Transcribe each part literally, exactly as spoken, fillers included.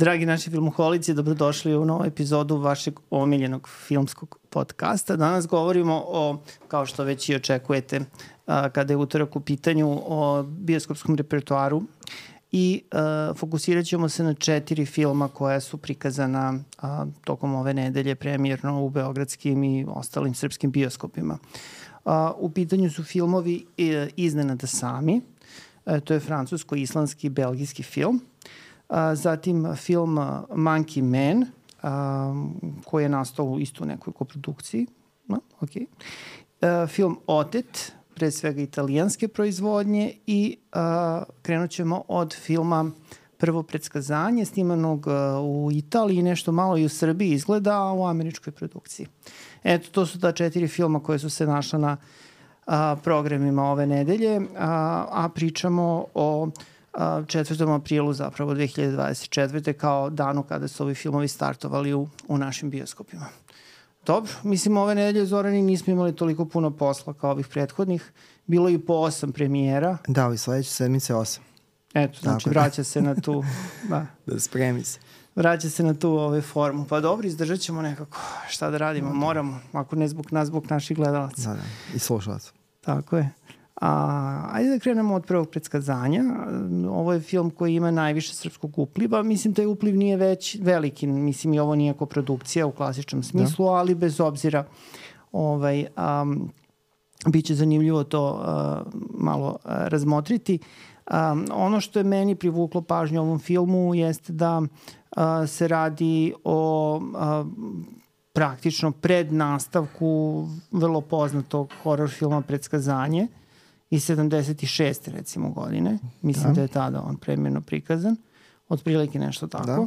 Dragi naši filmoholici, dobrodošli u novu epizodu vašeg omiljenog filmskog podcasta. Danas govorimo o, kao što već i očekujete, a, kada je utorak u pitanju, o bioskopskom repertoaru i a, fokusirat ćemo se na četiri filma koja su prikazana a, tokom ove nedelje premijerno u beogradskim i ostalim srpskim bioskopima. A, u pitanju su filmovi e, Iznenada sami, e, to je francusko-islandski belgijski film. A, zatim film Monkey Man, a, koji je nastao u istu nekoj koprodukciji. No, okay. a, film Otet, pre svega italijanske proizvodnje, i a, krenut ćemo od filma Prvo predskazanje, snimanog a, u Italiji, nešto malo i u Srbiji izgleda, a u američkoj produkciji. Eto, to su ta četiri filma koje su se našla na a, programima ove nedelje, a, a pričamo o četvrtom aprilu zapravo dve hiljade dvadeset četvrte kao danu kada su ovi filmovi startovali u, u našim bioskopima. Dobro, mislim ove nedelje, Zorani, nismo imali toliko puno posla kao ovih prethodnih. Bilo je i po osam premijera. Da, ali sledeće sedmice osam. Eto, znači Tako vraća se na tu... Da. Da spremi se. Vraća se na tu ove formu. Pa dobro, izdržat ćemo nekako. Šta da radimo? Da, moramo. Ako ne zbog nas, zbog naših gledalaca. Da, da. I slušalaca. Tako je. A, ajde da krenemo od Prvog predskazanja. Ovo je film koji ima najviše srpskog upliva. Mislim, taj upliv nije već veliki. Mislim, i ovo nije koprodukcija u klasičnom smislu, da. Ali bez obzira ovaj, um, bit će zanimljivo to uh, malo uh, razmotriti. Um, ono što je meni privuklo pažnju ovom filmu jeste da uh, se radi o uh, praktično pred nastavku vrlo poznatog horor filma Predskazanje iz sedamdeset šeste recimo godine. Mislim da, da je tada on premijerno prikazan. Otprilike nešto tako. Da.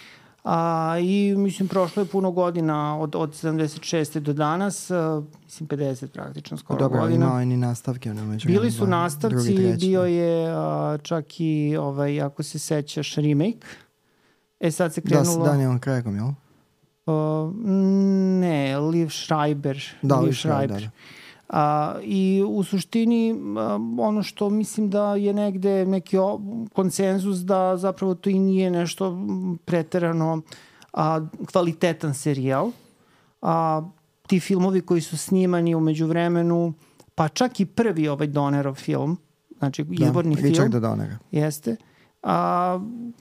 A, I mislim prošlo je puno godina od, od sedamdeset šeste do danas. A, mislim pedeset praktično skoro Dobro, godina. Dobro, imao i nastavke. Ono, Bili su nastavci, drugi, bio je a, čak i, ovaj, ako se sećaš, remake. E sad se krenulo... Da, s Danielom Craigom, jel? Uh, ne, Liv Schreiber. Da, Liv Liv Schreiber, da, da. A, I u suštini a, ono što mislim da je negde neki o, konsenzus da zapravo to i nije nešto preterano a, kvalitetan serijal. A, ti filmovi koji su snimani u međuvremenu, pa čak i prvi ovaj Donnerov film, znači izborni da, film. Richarda Donnera. Jeste. A,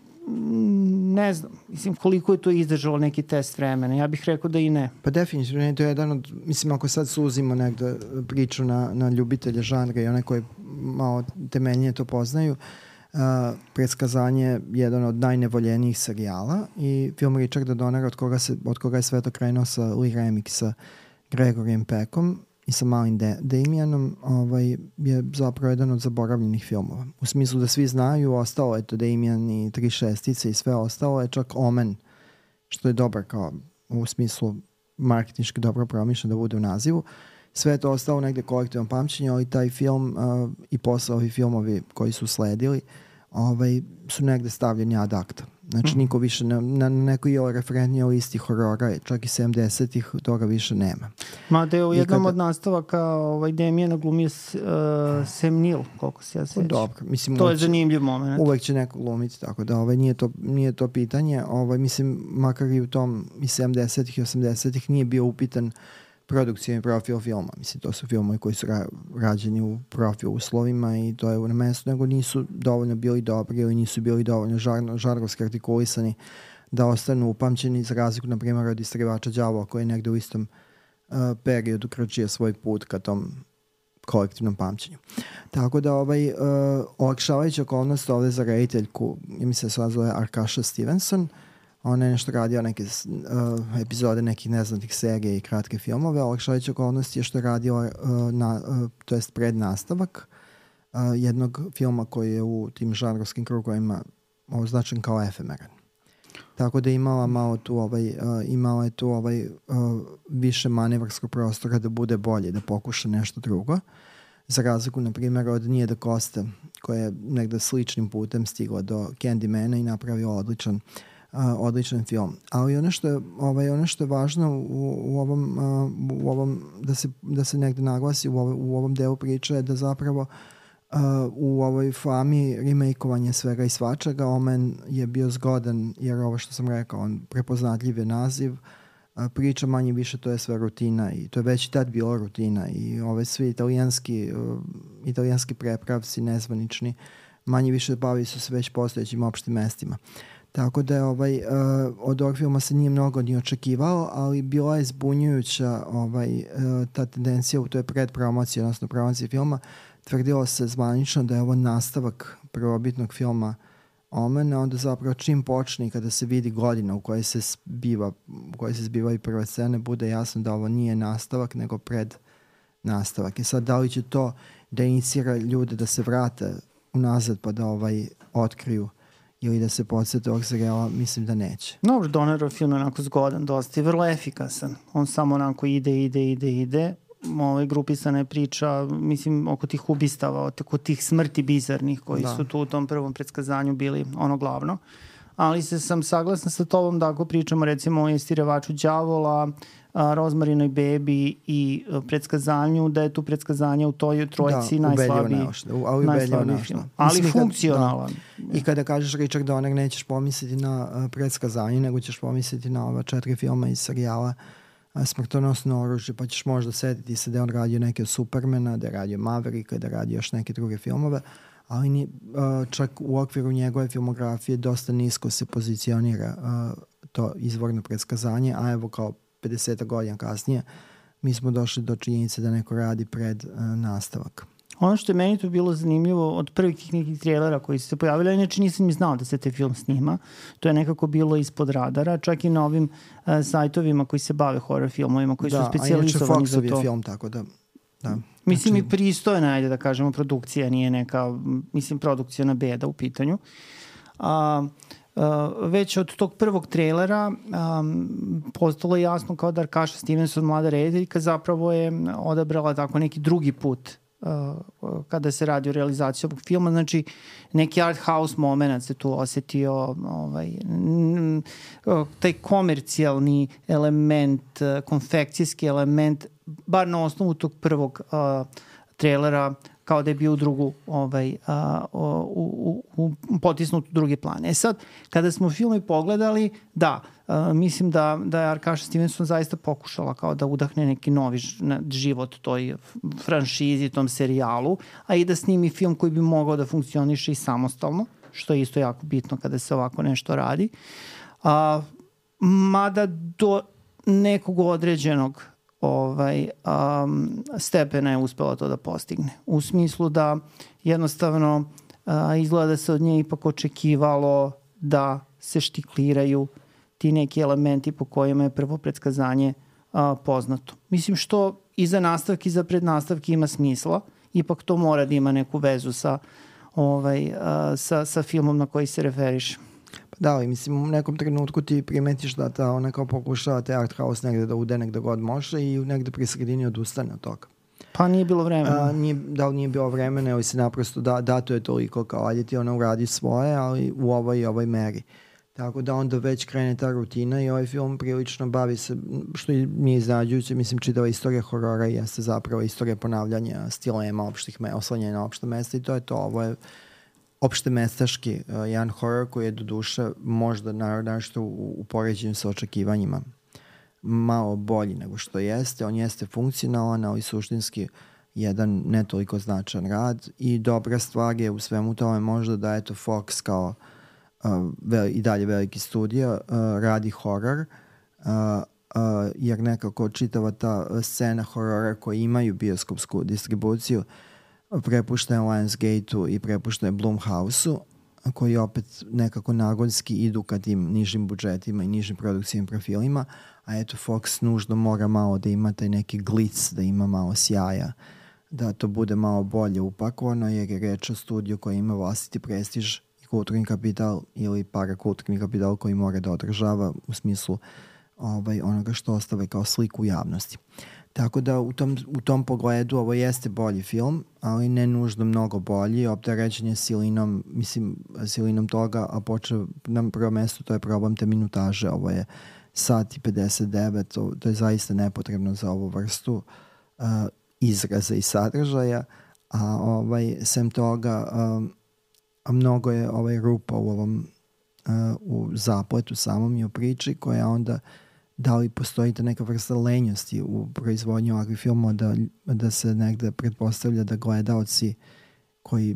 ne znam, mislim koliko je to izdržalo neki test vremena, ja bih rekao da i ne. Pa definitivno, to je jedan od, mislim ako sad suzimo negde priču na, na ljubitelje žanra i one koji malo temeljnije to poznaju, uh, Predskazanje je jedan od najnevoljenijih serijala i film Richarda Donnera od koga, se, od koga je sve to krenuo sa Lee Remick, sa Gregorijem Peckom i sa malim De- Damianom, ovaj, je zapravo jedan od zaboravljenih filmova. U smislu da svi znaju, ostalo je to Damian i Tri šestice i sve ostalo je čak Omen, što je dobro kao u smislu marketinški dobro promišljeno da bude u nazivu. Sve je to ostalo negde kolektivnom pamćenju, ali taj film uh, i posle ovi filmovi koji su sledili ovaj, su negde stavljeni ad acta. Znači, niko više, na, na nekoj referentnije listi horora, čak i sedamdesetih, toga više nema. Mada je u jednom kada... od nastavaka ovaj, Damijana glumio uh, Sam Neill, koliko se ja sećam. Dobro, mislim, to je zanimljiv moment. Uvek će neko glumiti, tako da ovaj, nije, to, nije to pitanje. Ovaj, mislim, makar i u tom i sedamdesetih i osamdesetih nije bio upitan produkcijom i profil filma. Mislim, to su filmovi koji su ra- rađeni u profil uslovima i to je na mestu, nego nisu dovoljno bili dobri ili nisu bili dovoljno žar- žargovski artikulisani da ostanu upamćeni, za razliku, na primjer, od Istraživača đavola koji je negde u istom uh, periodu kročio svoj put ka tom kolektivnom pamćenju. Tako da ovaj uh, olakšavajuća okolnost ovde za rediteljku, ja mislim da se zove Arkaša Stevenson. Ona je nešto radio neke uh, epizode nekih neznatih serija i kratke filmove. Olakšavajuća okolnost je što je radio uh, na, uh, to jest pred nastavak uh, jednog filma koji je u tim žanrovskim krugovima označen kao efemeran. Tako da je imala malo tu ovaj, uh, imala je tu ovaj uh, više manevarskog prostora da bude bolje, da pokuša nešto drugo. Za razliku, na primjer, od Nia da Costa, koja je negde sličnim putem stigla do Candymana i napravila odličan Uh, odličan film. Ali ono što je, ovaj, ono što je važno u, u, ovom, uh, u ovom da se, da se negde naglasi u, ovo, u ovom delu priče je da zapravo Uh, u ovoj fami remakeovanje svega i svačega, Omen je bio zgodan jer ovo što sam rekao, on prepoznatljiv je naziv, uh, priča manje više to je sve rutina i to je već i tad bila rutina i ove svi italijanski, uh, italijanski prepravci nezvanični manje više bavi su se već postojećim opštim mestima. Tako da je ovaj, uh, od ovog filma se nije mnogo ni očekivao, ali bila je zbunjujuća ovaj, uh, ta tendencija u toj predpromociji, odnosno promociji filma. Tvrdilo se zvanično da je ovo nastavak prvobitnog filma Omen, a onda zapravo čim počne kada se vidi godina u kojoj se zbiva, u kojoj se zbivaju prve scene, bude jasno da ovo nije nastavak, nego pred nastavak. I sad, da li će to da inicira ljude da se vrate unazad pa da ovaj otkriju ili da se podsjete ovog serijala, mislim da neće. Dobro, Donnerov film je onako zgodan, dosta i vrlo efikasan. On samo onako ide, ide, ide, ide. Ovaj grupisana je priča, mislim, oko tih ubistava, oko tih smrti bizarnih koji da. su tu u tom prvom predskazanju bili ono glavno. Ali se sam saglasna sa tobom da ako pričamo recimo o Istirevaču đavola, Rozmarinoj bebi i predskazanju, da je tu predskazanje u toj trojici da, najslabiji, ali najslabiji film. Ali mislim, funkcionalan. Da. I kada kažeš Richard Donner, nećeš pomisliti na uh, predskazanje, nego ćeš pomisliti na ova četiri filma iz serijala uh, Smrtonosno oružje, pa ćeš možda setiti se da je on radio neke od Supermana, da je radio Mavericka, da je radio još neke druge filmove, ali ni, uh, čak u okviru njegove filmografije dosta nisko se pozicionira uh, to izvorno predskazanje, a evo kao pedeset godina kasnije mi smo došli do činjenice da neko radi pred uh, nastavak. Ono što je meni tu bilo zanimljivo od prvih nekih trailera koji su se pojavili, inače nisam ni znao da se te film snima, to je nekako bilo ispod radara, čak i na ovim uh, sajtovima koji se bave horror filmovima, koji da, su specijalizovani za to. Da, a inače Foxov je film, tako da... da. Mislim znači... i pristojna, ajde da kažemo, produkcija, nije neka, mislim, produkcijna beda u pitanju. A, a, već od tog prvog trailera um, postalo je jasno kao da Arkaša Stevenson, mlada rediteljka, zapravo je odabrala tako neki drugi put uh, kada se radi o realizaciji ovog filma. Znači, neki art house moment se tu osetio, ovaj, n, taj komercijalni element, konfekcijski element, bar na osnovu tog prvog uh, trailera, kao da je bio u drugu, ovaj, uh, u, u, u potisnut u drugi plan. E sad, kada smo film i pogledali, da, uh, mislim da, da je Arkaša Stevenson zaista pokušala kao da udahne neki novi život toj franšizi, tom serijalu, a i da snimi film koji bi mogao da funkcioniše i samostalno, što je isto jako bitno kada se ovako nešto radi. Uh, mada do nekog određenog ovaj, um, stepena je uspela to da postigne. U smislu da jednostavno uh, izgleda da se od nje ipak očekivalo da se štikliraju ti neki elementi po kojima je prvo predskazanje uh, poznato. Mislim što i za nastavki i za prednastavki ima smisla, ipak to mora da ima neku vezu sa, ovaj, uh, sa, sa filmom na koji se referiše. Da, ali mislim u nekom trenutku ti primetiš da ta ona kao pokušava te art house negde da ude negde god može i negde pri sredini odustane od toga. Pa nije bilo vremena. A, nije, da li nije bilo vremena ili se naprosto da, dato je toliko kao ajde ti ona uradi svoje, ali u ovoj i ovoj meri. Tako da onda već krene ta rutina i ovaj film prilično bavi se, što nije iznenađujuće, mislim čitava istorija horora jeste zapravo istorija ponavljanja stilema opštih me, oslanjanja na opšta mesta i to je to. Ovo je opšte mestaški uh, jedan horor koji je do duše možda naravno što u, u poređenju sa očekivanjima malo bolji nego što jeste. On jeste funkcionalan, ali suštinski jedan ne toliko značajan rad i dobra stvar je u svemu tome možda da eto Fox kao uh, veli, i dalje veliki studio uh, radi horor uh, uh, jer nekako čitava ta scena horora koji imaju bioskopsku distribuciju prepušten Lionsgate-u i prepušten Blumhouse-u, koji opet nekako nagonski idu ka tim nižim budžetima i nižim produkcijnim profilima, a eto Fox nužno mora malo da ima taj neki glic, da ima malo sjaja, da to bude malo bolje upakovano, jer je reč o studiju koji ima vlastiti prestiž i kulturni kapital ili parakulturni kapital koji mora da održava u smislu ovaj, onoga što ostave kao sliku u javnosti. Tako da u tom, u tom pogledu ovo jeste bolji film, ali ne nužno mnogo bolji. Opterećen je silinom, mislim, silinom toga, a počeo na prvo mesto, to je problem te minutaže. Ovo je sat i pedeset devet, to, to je zaista nepotrebno za ovu vrstu uh, izraza i sadržaja, A ovaj, sem toga, um, a mnogo je ovaj rupa u ovom uh, u zapletu samom i u priči koja onda da li postoji ta neka vrsta lenjosti u proizvodnju ovakvih filmova da, da se negde pretpostavlja da gledaoci koji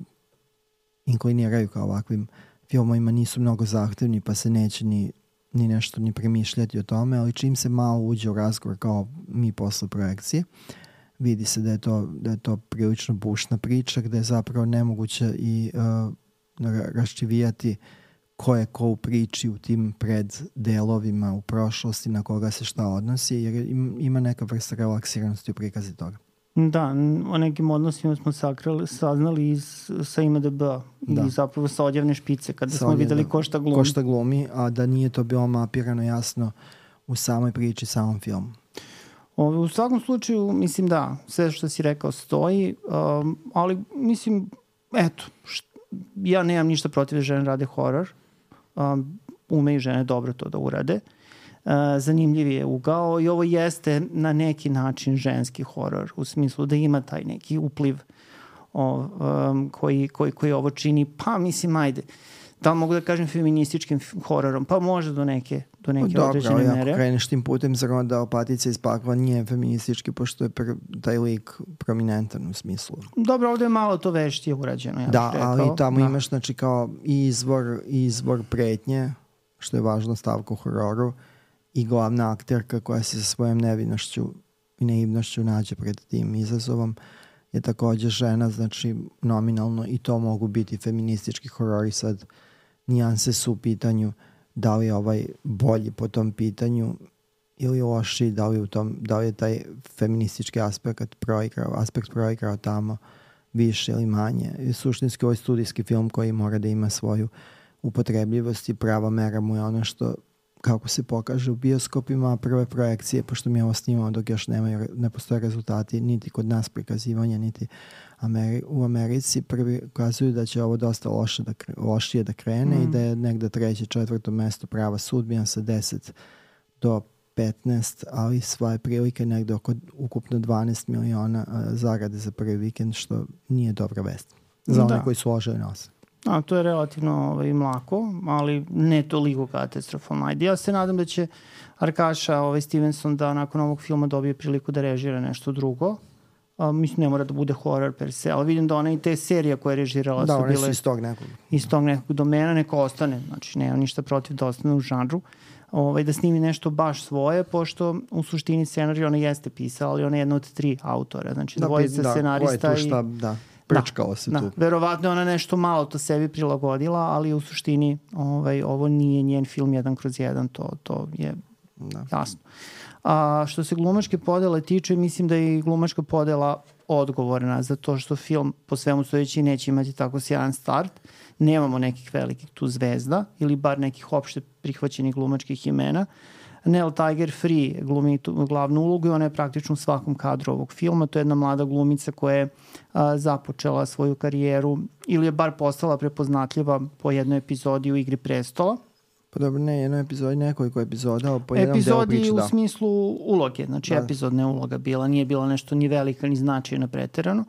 inkliniraju kao ovakvim filmovima nisu mnogo zahtevni pa se neće ni, ni nešto ni premišljati o tome, ali čim se malo uđe u razgovor kao mi posle projekcije, vidi se da je to, da je to prilično bušna priča gde je zapravo nemoguće i uh, raščivijati ko je ko u priči u tim preddelovima u prošlosti na koga se šta odnosi, jer ima neka vrsta relaksiranosti u prikazi toga. Da, o nekim odnosima smo sakrali, saznali iz, sa I M D B-a da. I zapravo sa odjavne špice kada sa smo odjavne, videli ko šta glumi. Ko šta glumi, a da nije to bilo mapirano jasno u samoj priči, samom filmu. O, u svakom slučaju, mislim da, sve što si rekao stoji, um, ali mislim, eto, št, ja nemam ništa protiv da žene rade horor, um, umeju žene dobro to da urade. Uh, zanimljiv je ugao i ovo jeste na neki način ženski horor, u smislu da ima taj neki upliv o, um, koji, koji, koji ovo čini, pa mislim, ajde, da li mogu da kažem feminističkim hororom, pa možda do neke, do neke Dobro, određene mere. Dobro, ako kreneš tim putem, zar onda Opatica iz pakla nije feministički, pošto je pr, taj lik prominentan u smislu. Dobro, ovde je malo to veštije urađeno, ja da, bih rekao. ali tamo da. Imaš znači kao izvor, izvor pretnje, što je važna stavka u hororu, i glavna akterka koja se sa svojom nevinošću i naivnošću nađe pred tim izazovom je takođe žena, znači nominalno i to mogu biti feministički horori. Sad nijanse su u pitanju da li je ovaj bolji po tom pitanju ili loši, da li, u tom, da li je taj feministički aspekt proigrao, aspekt proigrao tamo više ili manje. I suštinski ovaj studijski film koji mora da ima svoju upotrebljivost i prava mera mu je ono što kako se pokaže u bioskopima prve projekcije, pošto mi ovo snimamo dok još nema, ne postoje rezultati niti kod nas prikazivanja, niti Ameri- u Americi prvi ukazuju da će ovo dosta loše da, lošije da krene mm. i da je negde treće, četvrto mesto prava sudbina sa deset do petnaest, ali sva je prilike negde oko ukupno dvanaest miliona uh, zarade za prvi vikend, što nije dobra vest za one da. koji su ložili nos. A, to je relativno ovaj, mlako, ali ne toliko katastrofalno. Ajde, ja se nadam da će Arkaša ovaj, Stevenson da nakon ovog filma dobije priliku da režira nešto drugo. A, mislim, ne mora da bude horror per se, ali vidim da ona i te serije koje je režirala da, su bile... Da, one su iz tog nekog. Iz tog nekog domena, neko ostane. Znači, nema ništa protiv da ostane u žanru. Ovaj, da snimi nešto baš svoje, pošto u suštini scenarij ona jeste pisala, ali ona je jedna od tri autora. Znači, da, dvojica da, scenarista i... Šta, da. Prečkalo se da, tu. Da. Verovatno ona nešto malo to sebi prilagodila, ali u suštini ovaj, ovo nije njen film jedan kroz jedan, to, to je da. jasno. A što se glumačke podele tiče, mislim da je i glumačka podela odgovorna za to što film po svemu stojeći neće imati tako sjajan start. Nemamo nekih velikih tu zvezda ili bar nekih opšte prihvaćenih glumačkih imena. Nell Tiger Free glumi tu glavnu ulogu i ona je praktično u svakom kadru ovog filma. To je jedna mlada glumica koja je a, započela svoju karijeru ili je bar postala prepoznatljiva po jednoj epizodi u Igri prestola. Pa dobro, ne, jednoj epizodi, nekoliko epizoda, ali po jednom delu epizodi priče, u da. smislu uloge, znači da. epizodna uloga bila, nije bila nešto ni velika, ni značajna preterano,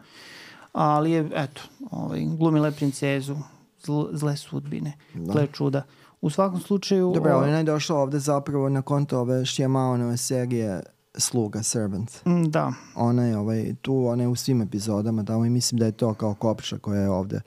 ali je, eto, ovaj, glumila je princezu, zl, zle sudbine, da. Gle čuda. U svakom slučaju... Dobro, ali ona je došla ovde zapravo na konto ove Shyamalanove serije Sluga, Servant. Da. Ona je ovaj, tu, ona je u svim epizodama tamo i mislim da je to kao Kopša koja je ovde.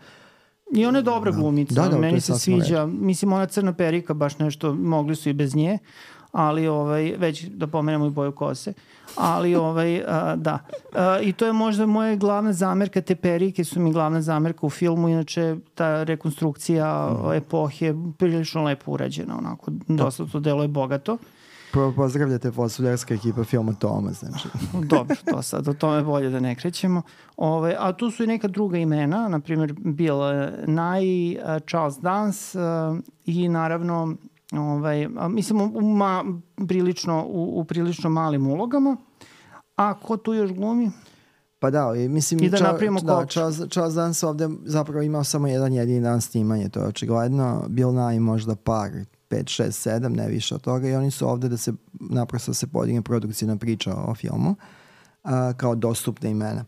I ona je dobra glumica, da, da, meni se sviđa. Reći. Mislim, ona crna perika, baš nešto, mogli su i bez nje, ali ovaj, već da pomenemo i boju kose. Ali ovaj, a, da. A, I to je možda moja glavna zamerka, te perike su mi glavna zamerka u filmu, inače ta rekonstrukcija mm. epohe prilično lepo urađena, onako, dosta to delo je bogato. Prvo pozdravljate fosuljarska ekipa filma Toma, znači. Dobro, to sad, o tome bolje da ne krećemo. Ove, a tu su i neka druga imena, na primjer Bill Nighy, Charles Dance uh, i naravno ovaj, a, mislim u, ma, prilično, u, u prilično malim ulogama. A ko tu još glumi? Pa da, mislim, I da napravimo da, Charles, Charles Dance ovde zapravo imao samo jedan jedini dan snimanje, to je očigledno. Bill Nighy možda par, pet, šest, sedam, ne više od toga i oni su ovde da se naprosto se podigne produkcijna priča o filmu a, kao dostupne imena.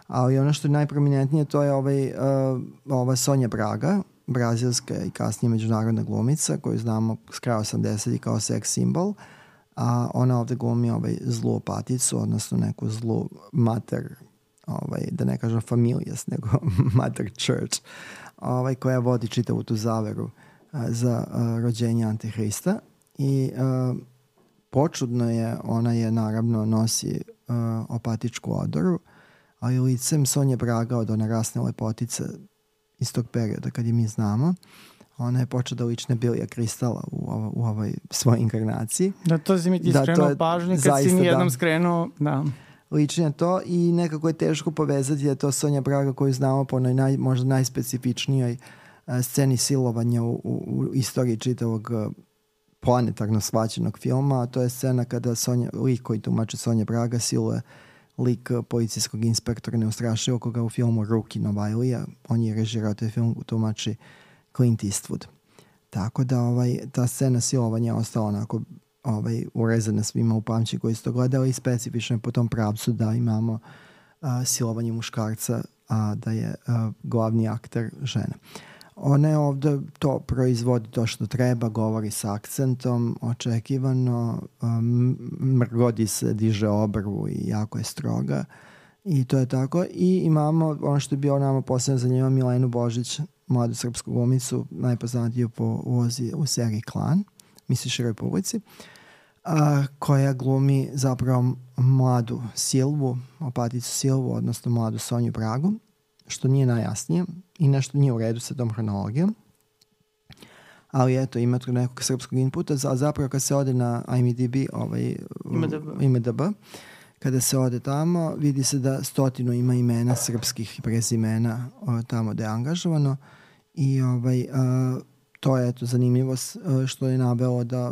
Ali ono što je najprominentnije to je ovaj, uh, ova Sonja Braga, brazilska i kasnije međunarodna glumica koju znamo s kraja osamdesetih kao sex simbol, a ona ovde glumi ovaj zlu opaticu, odnosno neku zlu mater, ovaj, da ne kažem familijas, nego mater church, ovaj, koja vodi čitavu tu zaveru uh, za uh, rođenje Antihrista i uh, počudno je, ona je naravno nosi uh, opatičku odoru, ali licem Sonje Braga od one rasne lepotice iz tog perioda kad je mi znamo, ona je počela da lične Bilija Kristala u, ovo, u ovoj svojoj inkarnaciji. Da, to si mi ti da, skrenuo pažnju kad si mi jednom da, skrenuo, da. Ličnje to i nekako je teško povezati da je to Sonja Braga koju znamo po onoj naj, možda najspecifičnijoj uh, sceni silovanja u, u, u istoriji čitavog uh, planetarno shvaćenog filma, a to je scena kada Sonja, lik koji tumače Sonja Braga siluje lik policijskog inspektora neustrašivo koga u filmu Ruki Novajlija, on je režirao taj film, tumači Clint Eastwood. Tako da ovaj, ta scena silovanja je ostala onako ovaj, urezana svima u pamći koji su to gledali i specifično po tom pravcu da imamo uh, silovanje muškarca, a da je uh, glavni akter žena. Ona je ovde to proizvodi to što treba, govori sa akcentom, očekivano, um, mrgodi se, diže obrvu i jako je stroga i to je tako. I imamo ono što je bio nama posebno zanimljivo, Milenu Božić, mladu srpsku glumicu, najpoznatiju po ulozi u seriji Klan, misli široj publici, a, koja glumi zapravo mladu Silvu, opaticu Silvu, odnosno mladu Sonju Bragu, što nije najjasnije i nešto nije u redu sa tom hronologijom. Ali eto, ima tu nekog srpskog inputa, a zapravo kad se ode na I M D B, ovaj, I M D B, kada se ode tamo, vidi se da stotinu ima imena srpskih prezimena o, tamo da je angažovano i ovaj, a, to je eto zanimljivo a, što je navelo da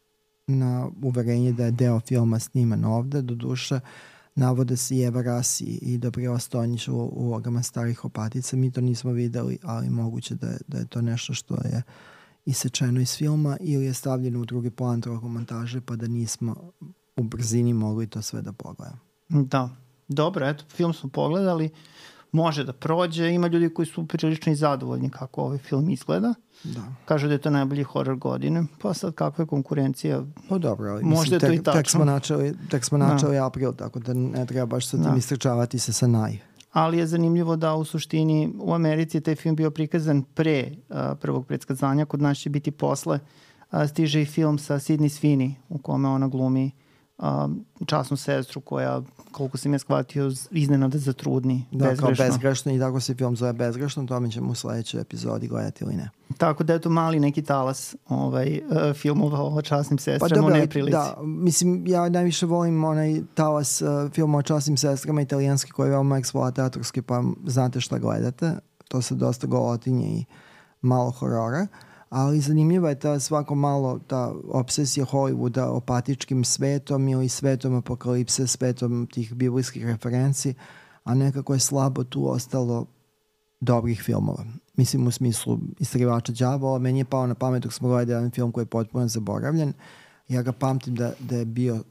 na uverenje da je deo filma sniman ovde, do duše navode se i Eva Rasi i Dobrila Stonjić u ulogama starih opatica. Mi to nismo videli, ali moguće da je, da je to nešto što je isečeno iz filma ili je stavljeno u drugi plan tokom montaže pa da nismo u brzini mogli to sve da pogledamo. Da, dobro, eto, film smo pogledali, može da prođe, ima ljudi koji su prilično i zadovoljni kako ovaj film izgleda. Da. Kažu da je to najbolji horor godine, pa sad kakva je konkurencija? Pa dobro, ali možda mislim, je to tek, i tačno. Tek smo načeli, tek smo načeli da. april, tako da ne treba baš sa tim da. istrčavati se sa naj. Ali je zanimljivo da u suštini u Americi je taj film bio prikazan pre uh, prvog predskazanja, kod nas će biti posle. Uh, stiže i film sa Sydney Sweeney u kome ona glumi uh, časnu sestru koja, koliko sam ja shvatio, iznenada zatrudni, da, bezgrešno. Kao bezgrešno i tako se film zove bezgrešno, to mi ćemo u sledećoj epizodi gledati ili ne. Tako da je to mali neki talas ovaj, uh, filmova o časnim sestrama pa dobro, u neprilici. Da, mislim, ja najviše volim onaj talas uh, filma o časnim sestrama italijanski koji je veoma eksploatatorski, pa znate šta gledate. To se dosta golotinje i malo horora. Ali zanimljiva je ta svako malo ta obsesija Hollywooda opatičkim svetom ili svetom apokalipse, svetom tih biblijskih referenci, a nekako je slabo tu ostalo dobrih filmova. Mislim u smislu Istraživača đavola, meni je pao na pamet dok smo gledali jedan film koji je potpuno zaboravljen. Ja ga pamtim da, da je bio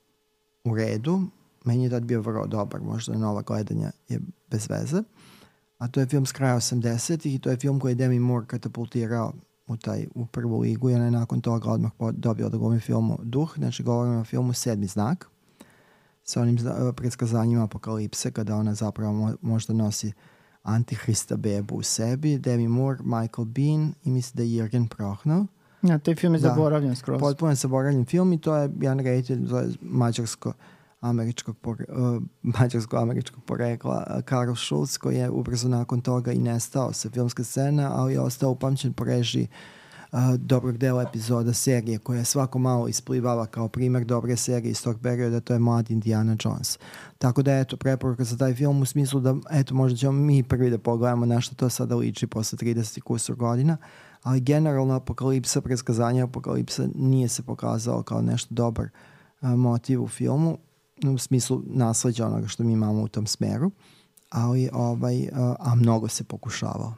u redu, meni je tad bio vrlo dobar, možda nova gledanja je bez veze. A to je film s kraja osamdesetih i to je film koji je Demi Moore katapultirao u, taj, u prvu ligu i ona je nakon toga odmah dobila da glumi filmu Duh, znači govorimo o filmu Sedmi znak sa onim predskazanjima apokalipse kada ona zapravo možda nosi Antihrista bebu u sebi, Demi Moore, Michael Biehn i mislim da je Jürgen Prochnow. Ja, taj film je da, zaboravljen skroz. Potpuno je zaboravljen film i to je jedan reditelj mađarsko američkog uh, mađarsko-američkog porekla uh, Karl Schulz koji je ubrzo nakon toga i nestao sa filmske scene, ali je ostao upamćen po režiji uh, dobrog dela epizoda serije koja je svako malo isplivala kao primer dobre serije iz tog perioda, to je Mlad Indiana Jones. Tako da eto, preporuka za taj film u smislu da eto, možda ćemo mi prvi da pogledamo na što to sada liči posle trideset kusur godina, ali generalno apokalipsa, predskazanje apokalipsa nije se pokazao kao nešto dobar uh, motiv u filmu, u smislu nasleđa onoga što mi imamo u tom smeru, ali ovaj, a mnogo se pokušavao.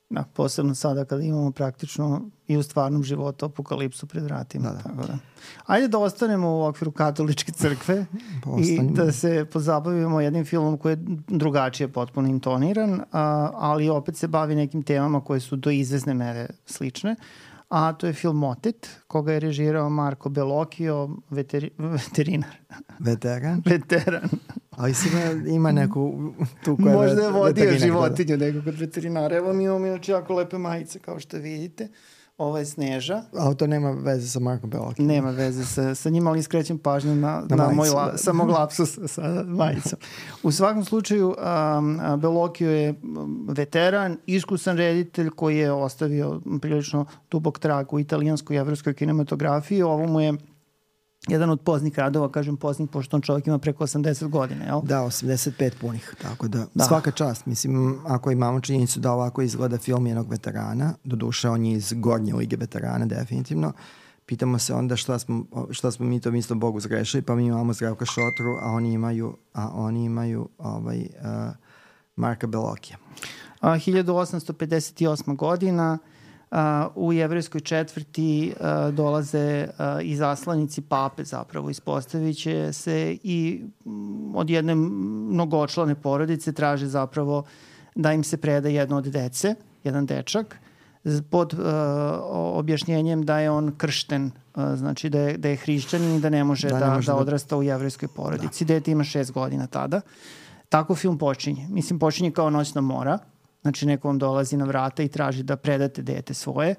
Da, posebno sada kada imamo praktično i u stvarnom životu apokalipsu pred vratima. Da, da. Tako da. Ajde da ostanemo u okviru katoličke crkve i da se pozabavimo jednim filmom koji je drugačije potpuno intoniran, a, ali opet se bavi nekim temama koje su do izvesne mere slične. A to je film Motet, koga je režirao Marco Bellocchio, veteri, veterinar. Veteran? Veteran. Ali si ima, ima neku tu koja možda je vodio životinju nekog od veterinara. Evo mi imamo inače jako lepe majice, kao što vidite. Ovo je Sneža. Ali to nema veze sa Marco Bellocchio. Nema veze sa, sa njima, ali skrećem pažnju na, na, na moj la, sa mog lapsusa sa majicom. U svakom slučaju, um, Bellocchio je veteran, iskusan reditelj koji je ostavio prilično dubok trag u italijanskoj i evropskoj kinematografiji. Ovo mu je jedan od poznih radova, kažem poznih, pošto on čovjek ima preko osamdeset godina, jel? Da, osamdeset pet punih, tako da, da. Svaka čast. Mislim, ako imamo činjenicu da ovako izgleda film jednog veterana, doduše on je iz gornje lige veterana, definitivno, pitamo se onda šta smo, šta smo mi to isto Bogu zgrešili, pa mi imamo Zdravka Šotru, a oni imaju, a oni imaju ovaj, uh, Marka Bellocchia. A, hiljadu osamsto pedeset osma godina, Uh, u jevrejskoj četvrti uh, dolaze uh, izaslanici pape, zapravo ispostavit će se, i um, od jedne mnogočlane porodice traže zapravo da im se preda jedno od dece, jedan dečak, pod uh, objašnjenjem da je on kršten, uh, znači da je, da je hrišćanin i da ne može da, da, ne može da, da odrasta u jevrejskoj porodici. Da. Dete ima šest godina tada. Tako film počinje. Mislim, počinje kao Noćna mora. Znači, neko vam dolazi na vrata i traži da predate dete svoje,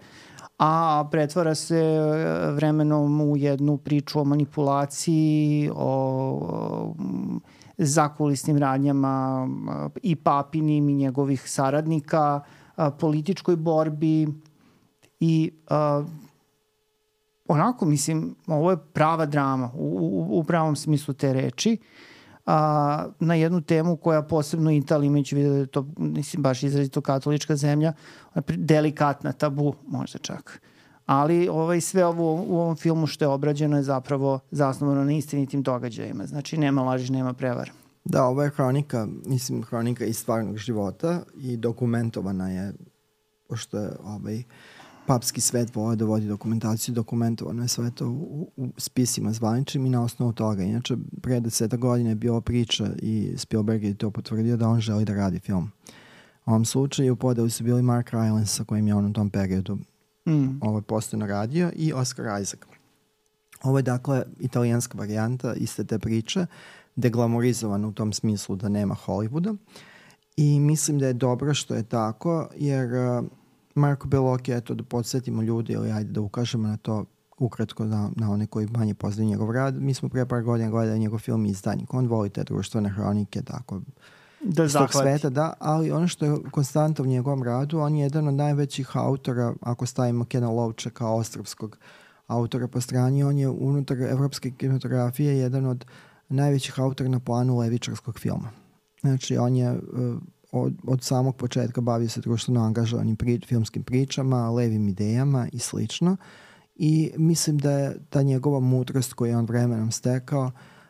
a pretvara se vremenom u jednu priču o manipulaciji, o zakulisnim radnjama i papinim i njegovih saradnika, političkoj borbi i a, onako, mislim, ovo je prava drama u, u, u pravom smislu te reči. A, na jednu temu koja posebno Italija, imajući vidio da je to, mislim, baš izrazito katolička zemlja, delikatna, tabu možda čak. Ali ovaj, sve ovo u ovom filmu što je obrađeno je zapravo zasnovano na istinitim događajima. Znači, nema laži, nema prevara. Da, ovo je hronika, mislim, hronika iz stvarnog života i dokumentovana je, pošto je ovaj, papski svet vole da vodi dokumentaciju, dokumentovano je sve to u, u spisima zvaničnim i na osnovu toga. Inače, pre deseta godina je bila priča i Spielberg je to potvrdio da on želi da radi film. U ovom slučaju u podelu su bili Mark Rylance, sa kojim je on u tom periodu mm. ovaj postojno radio, i Oscar Isaac. Ovo je dakle italijanska varijanta iste te priče, deglamorizovana u tom smislu da nema Hollywooda, i mislim da je dobro što je tako, jer uh, Marco Bellocchio, eto da podsjetimo ljudi, ili ajde da ukažemo na to ukratko na, na one koji manje poznaju njegov rad. Mi smo pre par godina gledali njegov film Izdajnik. On voli te društvene hronike, tako da tog sveta, da, ali ono što je konstanta u njegovom radu, on je jedan od najvećih autora, ako stavimo Kena Loacha kao ostrovskog autora po strani, on je unutar evropske kinematografije jedan od najvećih autora na planu levičarskog filma. Znači, on je uh, od, od samog početka bavio se društveno angažovanim pri, filmskim pričama, levim idejama i slično. I mislim da je ta njegova mudrost koju je on vremenom stekao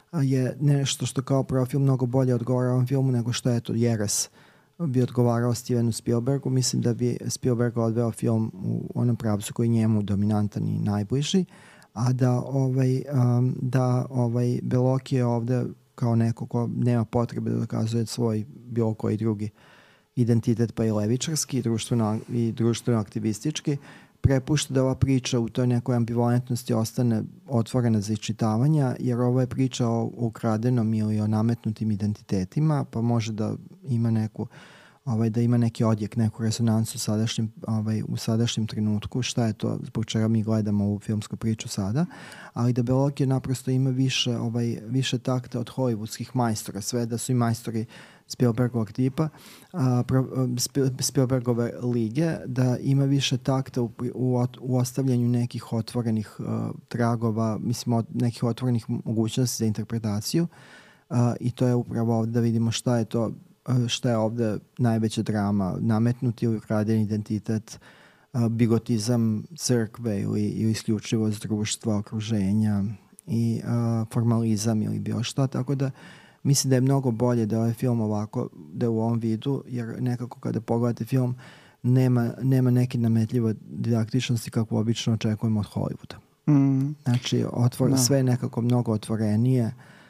je nešto što kao profil mnogo bolje odgovara ovom filmu nego što je to Jeres bi odgovarao Stevenu Spielbergu. Mislim da bi Spielberg odveo film u onom pravcu koji je njemu dominantan i najbliži, a da ovaj, um, da ovaj Bellocchio je ovde kao neko ko nema potrebe da dokazuje svoj bilo koji drugi identitet, pa i levičarski i društveno, i društveno aktivistički, prepušta da ova priča u toj nekoj ambivalentnosti ostane otvorena za iščitavanja, jer ovo je priča o ukradenom ili o nametnutim identitetima, pa može da ima neku ovaj, da ima neki odjek, neku resonansu sadašnjem, ovaj, u sadašnjem trenutku, šta je to zbog čega mi gledamo ovu filmsku priču sada, ali da Bellocchio naprosto ima više, ovaj, više takta od hollywoodskih majstora, sve da su i majstori Spielbergovog tipa, a, pro, Spielbergove lige, da ima više takta u, u, u ostavljanju nekih otvorenih uh, tragova, mislim, od nekih otvorenih mogućnosti za interpretaciju, uh, i to je upravo ovdje da vidimo šta je to, uh, šta je ovdje najveća drama, nametnuti ili ukraden identitet, uh, bigotizam crkve ili, ili isključivost društva, okruženja i uh, formalizam ili bilo šta, tako da mislim da je mnogo bolje da ovaj film ovako, da je u ovom vidu, jer nekako kada pogledate film nema, nema neke nametljive didaktičnosti kako obično očekujemo od Hollywooda. Mm. Znači, otvor, No. sve je nekako mnogo otvorenije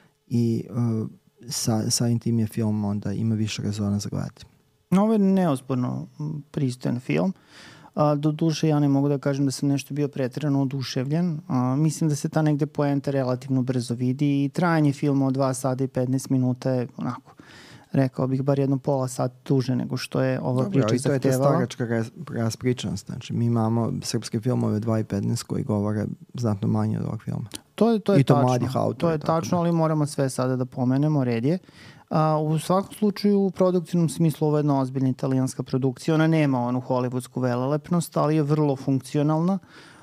i uh, sa, sa tim je film onda ima više rezona za gledati. Ovo je neosporno pristojan film. A, do duše ja ne mogu da kažem da sam nešto bio preterano oduševljen. A, mislim da se ta negde poenta relativno brzo vidi i trajanje filma od dva sata i petnaest minuta je onako, rekao bih, bar jedno pola sata duže nego što je ova Dobro, priča ali to je ta zahtevala. staračka ras, raspričanost. Znači, mi imamo srpske filmove dva i petnaest koji govore znatno manje od ovog filma. To je, to je I to tačno. mladih autora, To je tako tačno, da. ali moramo sve sada da pomenemo, red je. A, u svakom slučaju, u produkcijnom smislu ovo je jedna ozbiljna italijanska produkcija. Ona nema onu hollywoodsku velelepnost, ali je vrlo funkcionalna.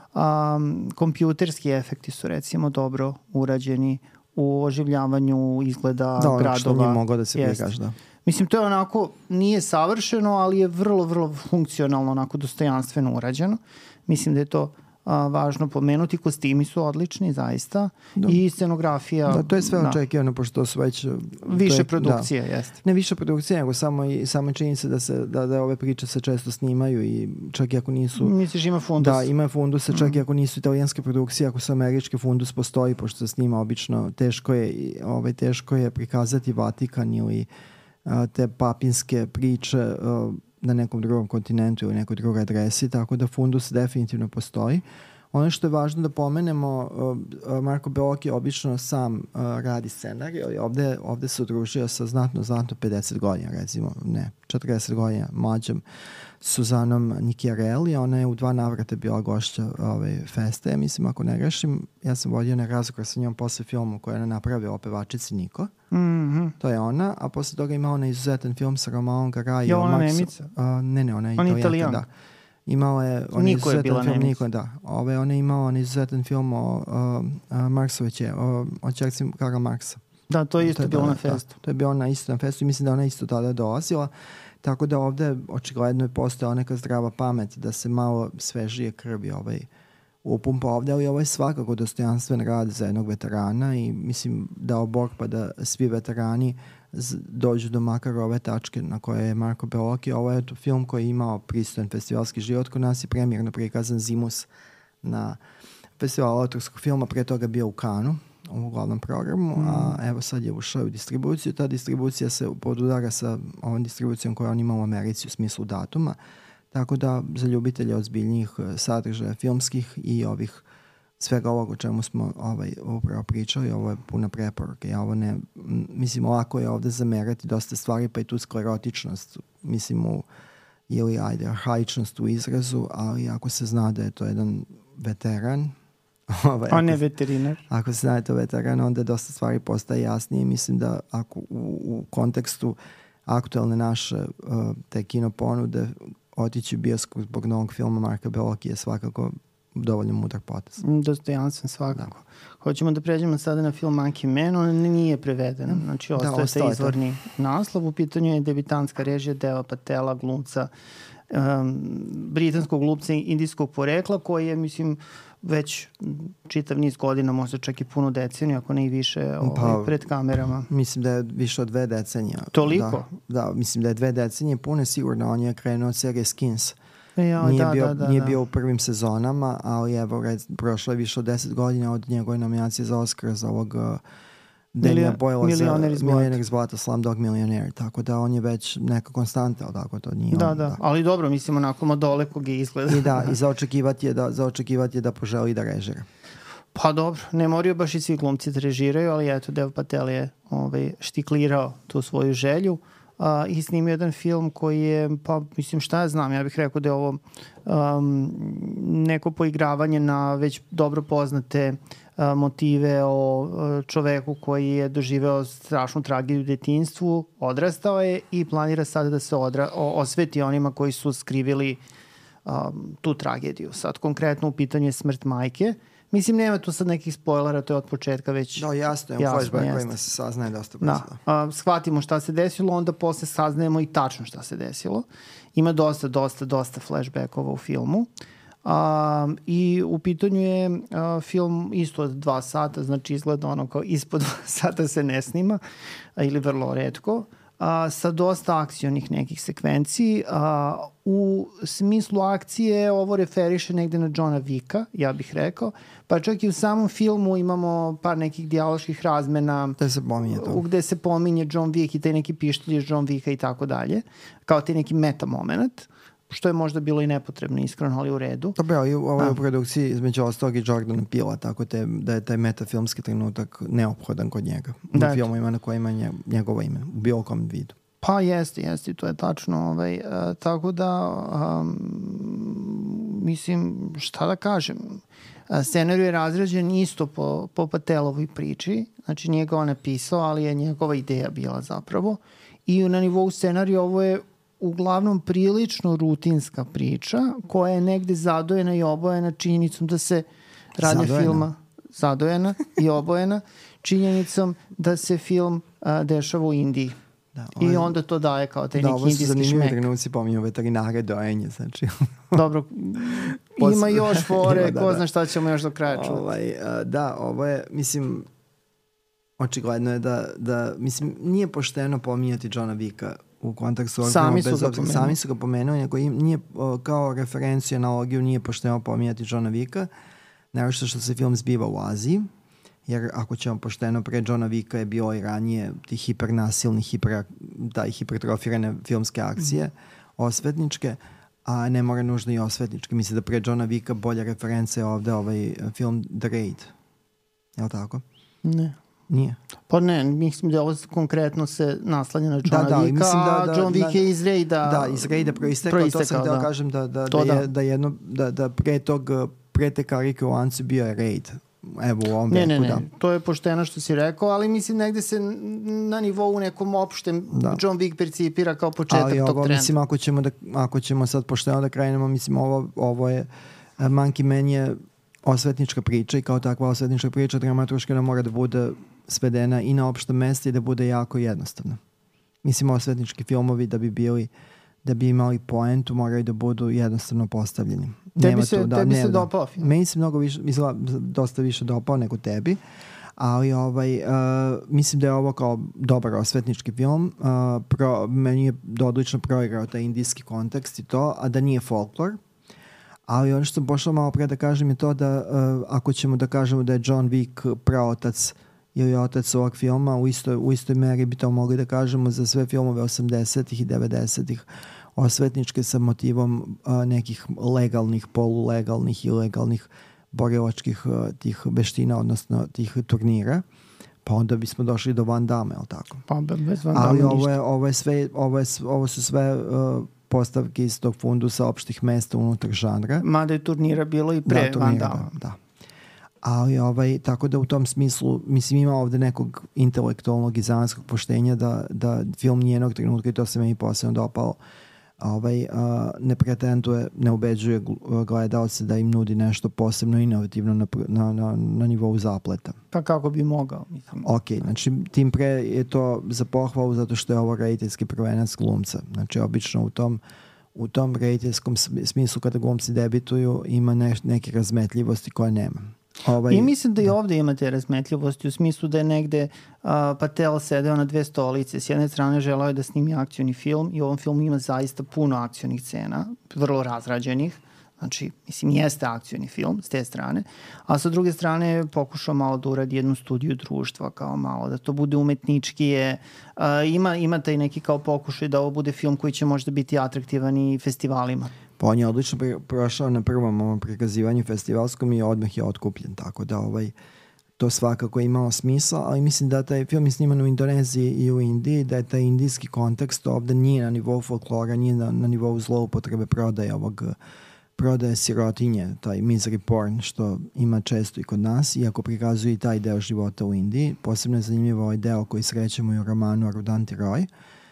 A, kompjuterski efekti su recimo dobro urađeni u oživljavanju izgleda Da, ono gradova. što nije mogao da se Jeste. prikaže, da. Mislim, to je onako, nije savršeno, ali je vrlo, vrlo funkcionalno, onako dostojanstveno urađeno. Mislim da je to a, važno pomenuti. Kostimi su odlični, zaista. Da. I scenografija. Da, to je sve da. očekivano, pošto su već... Više to je, produkcije, da. jeste. Ne više produkcije, nego samo, i, samo činjenica da, se, da, da ove priče se često snimaju i čak i ako nisu... Misliš ima fundus? Da, ima funduse, čak i ako nisu italijanske produkcije, ako su američke, fundus postoji, pošto se snima obično, teško je, ovaj, teško je prikazati Vatikan ili a, te papinske priče a, na nekom drugom kontinentu ili nekoj drugoj adresi, tako da fundus definitivno postoji. Ono što je važno da pomenemo, uh, Marko Bellocchi obično sam uh, radi scenarij, ali ovde, ovde se udružio sa znatno, znatno pedeset godina, recimo, ne, četrdeset godina mlađom Suzanom Nicchiarelli. Ona je u dva navrata bila gošća ove feste, mislim, ako ne grešim. Ja sam vodio na razgovor sa njom posle filmu koju je ona napravila o pevačici Niko. Mm-hmm. To je ona, a posle toga ima ona izuzetan film sa Romanom Garai. Je ona Nemica? Uh, ne, ne, ona je On je Italijanka, Italijanka. da. Imala je on Niko je bila film, Nemica. Niko, da. Ove, ona je imala on izuzetan film o uh, uh, Marksoviće, o, o čerci Karla Marksa. Da, to je isto je bilo da, na festu. Da, to je bilo na isto na festu i mislim da ona isto tada dolazila. Tako da ovde očigledno je postojala neka zdrava pamet da se malo svežije krvi ovaj upumpa ovde, ali ovo je svakako dostojanstven rad za jednog veterana i mislim dao Bog pa da svi veterani z, dođu do makar ove tačke na koje je Marko Bellocchi. Ovo je to film koji je imao pristojan festivalski život. Kod nas je premijerno prikazan Zimus na festivalu autorskog filma, pre toga bio u Kanu u glavnom programu, mm. a evo sad je ušao u distribuciju. Ta distribucija se podudara sa ovom distribucijom koju on ima u Americi u smislu datuma, tako da za ljubitelje ozbiljnijih sadržaja filmskih i ovih svega ovog o čemu smo ovaj, upravo pričali, ovo je puna preporuka. Ja ovo ne, mislim, ovako je ovde zamerati dosta stvari, pa i tu sklerotičnost, mislim, u, ili ajde, arhaičnost u izrazu, ali ako se zna da je to jedan veteran, ovaj, A ne veterinar. Ako se zna da je to veteran, onda dosta stvari postaje jasnije. Mislim da ako u, u kontekstu aktualne naše uh, te kino ponude otići u bioskop zbog novog filma Marka Bellocchi je svakako dovoljno mudar potez. Dostojanstven svakako. Da. Hoćemo da pređemo sada na film Monkey Man, on nije preveden, znači ostaje taj izvorni naslov. U pitanju je debitanska režija Deva Patela, glumca, um, britanskog glumca indijskog porekla, koji je, mislim, već čitav niz godina, možda čak i puno deceniju, ako ne i više, ovaj, pa, pred kamerama. Mislim da je više od dve decenije. Toliko? Da, da, mislim da je dve decenije pune sigurno. On je krenuo od serije Skins. Ja, nije da, bio, da, da, nije da. bio u prvim sezonama, ali evo, prošlo je više od deset godina od njegove nominacije za Oscar za ovog uh, Danija Boyle za Milioner iz Blata, Slumdog Millionaire, tako da on je već neka konstanta, ali tako to nije da, on. Da, da, ali dobro, mislim, onako madoleko ga izgleda. I da, i za očekivati je da, za očekivati je da poželi da režira. Pa dobro, ne moraju baš i svi glumci da režiraju, ali eto, Dev Patel je ovaj, štiklirao tu svoju želju. Uh, i snimio jedan film koji je, pa mislim šta ja znam, ja bih rekao da je ovo um, neko poigravanje na već dobro poznate uh, motive o uh, čoveku koji je doživeo strašnu tragediju u detinjstvu, odrastao je i planira sada da se odra, o, osveti onima koji su skrivili um, tu tragediju. Sad konkretno u pitanju je smrt majke. Mislim, nema tu sad nekih spoilera, to je od početka već da, jasno je, u flashbackovima se saznaje dosta brzo. Da. A, shvatimo šta se desilo, onda posle saznajemo i tačno šta se desilo. Ima dosta, dosta, dosta flashbackova u filmu. A, I u pitanju je a, film isto od dva sata, znači izgleda ono kao ispod dva sata se ne snima, a, ili vrlo retko. a, sa dosta akcionih nekih sekvenciji. A, u smislu akcije ovo referiše negde na Johna Vicka, ja bih rekao, pa čak i u samom filmu imamo par nekih dijaloških razmena gde se pominje to. Gde se pominje John Wick i taj neki pištolj iz John Vicka i tako dalje, kao taj neki meta moment, što je možda bilo i nepotrebno, iskreno, ali u redu. Dobro, ali u ovoj produkciji između ostalog i Jordana Peela, tako te, da je taj metafilmski trenutak neophodan kod njega. U da, filmovima na kojima je njegovo ime, u bilo kom vidu. Pa jeste, jeste, to je tačno. Ovaj, uh, tako da, um, mislim, šta da kažem, uh, scenarij je razrađen isto po, po Patelovoj priči, znači nije ga on napisao, ali je njegova ideja bila zapravo. I na nivou scenarija ovo je uglavnom prilično rutinska priča koja je negde zadojena i obojena činjenicom da se radnja zadojena. filma zadojena i obojena činjenicom da se film a, dešava u Indiji. Da, ovaj, I onda to daje kao taj neki indijski šmek. Da, ovo su zanimljivi trenuci, pominju veterinare, dojenje, znači. Dobro, ima još fore, da, ko da. Zna šta ćemo još do kraja čuti. Ovaj, da, ovo je, mislim, očigledno je da, da, mislim, nije pošteno pominjati Johna Vicka u kontekstu sami su, ga sami su ga pomenuli, nego im nije, kao referenciju, analogiju nije pošteno pominjati Johna Vicka, naravno što se film zbiva u Aziji, jer ako ćemo pošteno, pre Johna Vicka je bio i ranije ti hipernasilni, hiper, taj hipertrofirane filmske akcije, mm. osvetničke, a ne mora nužno i osvetničke. Mislim da pre Johna Vicka bolja referenca je ovde ovaj film The Raid. Je li tako? Ne. Nije. Pa ne, mislim da ovo konkretno se naslanja na Johna da, da, Vicka, da, da, a John Wick je iz Raida da, iz Raida proistekao, proistekao, to sam da, da kažem da, da, da, da. Je, da, jedno, da, da pre tog, pre te karike u lancu bio je Raid. Evo u ovom ne, veku, ne, ne, da. To je pošteno što si rekao, ali mislim negde se na nivou nekom opštem da. John Wick percipira kao početak ali tog ovo, trenda. Mislim, ako ćemo, da, ako ćemo sad pošteno da krenemo, mislim, ovo, ovo je Monkey Man je osvetnička priča i kao takva osvetnička priča dramaturška da mora da bude svedena i na opštem mestu i da bude jako jednostavno. Mislim, osvetnički filmovi da bi bili, da bi imali poentu, moraju da budu jednostavno postavljeni. Tebi se, da, tebi ne, se da. dopao film? Meni se mnogo više, izgleda, dosta više dopao nego tebi, ali ovaj, uh, mislim da je ovo kao dobar osvetnički film. Uh, pro, meni je odlično proigrao taj indijski kontekst i to, a da nije folklor. Ali ono što sam pošla malo pre da kažem je to da uh, ako ćemo da kažemo da je John Wick praotac ili otac ovog filma, u istoj, u istoj meri bi to mogli da kažemo za sve filmove osamdesetih i devedesetih osvetničke sa motivom uh, nekih legalnih, polulegalnih i legalnih borilačkih uh, tih veština, odnosno tih turnira. Pa onda bismo došli do Van Damme, ali tako? Pa bez Van Damme ali ništa. ovo, je, ovo, je sve, ovo, je, ovo su sve uh, postavke iz tog fundusa opštih mesta unutar žanra. Mada je turnira bilo i pre da, Van Damme. Da, da. Ali ovaj, tako da u tom smislu, mislim, ima ovde nekog intelektualnog i zanatskog poštenja da, da film nijednog trenutka, i to se meni posebno dopalo, ovaj, a, ne pretenduje, ne ubeđuje gledalce da im nudi nešto posebno inovativno na, na, na, na nivou zapleta. Pa kako bi mogao, mislim. Ok, znači tim pre je to za pohvalu zato što je ovo rediteljski prvenac glumca. Znači obično u tom u tom rediteljskom smislu kada glumci debituju ima ne, neke razmetljivosti koje nema. Ovaj, I mislim da i ovde imate razmetljivosti u smislu da je negde uh, Patel sedeo na dve stolice. S jedne strane želeo je da snimi akcioni film i u ovom filmu ima zaista puno akcionih scena, vrlo razrađenih. Znači, mislim, jeste akcioni film s te strane, a sa druge strane je pokušao malo da uradi jednu studiju društva, kao malo da to bude umetničkije. Uh, ima, ima taj neki kao pokušaj da ovo bude film koji će možda biti atraktivan i festivalima. Pa on je odlično prošao na prvom ovom prikazivanju festivalskom i odmah je otkupljen, tako da ovaj, to svakako je imalo smisla, ali mislim da taj film je sniman u Indoneziji i u Indiji, da je taj indijski kontekst ovde nije na nivou folklora, nije na, na nivou zloupotrebe prodaje ovog prodaje sirotinje, taj misery porn, što ima često i kod nas, iako prikazuje i taj deo života u Indiji. Posebno je zanimljivo ovaj deo koji srećemo i u romanu Arundhati Roy,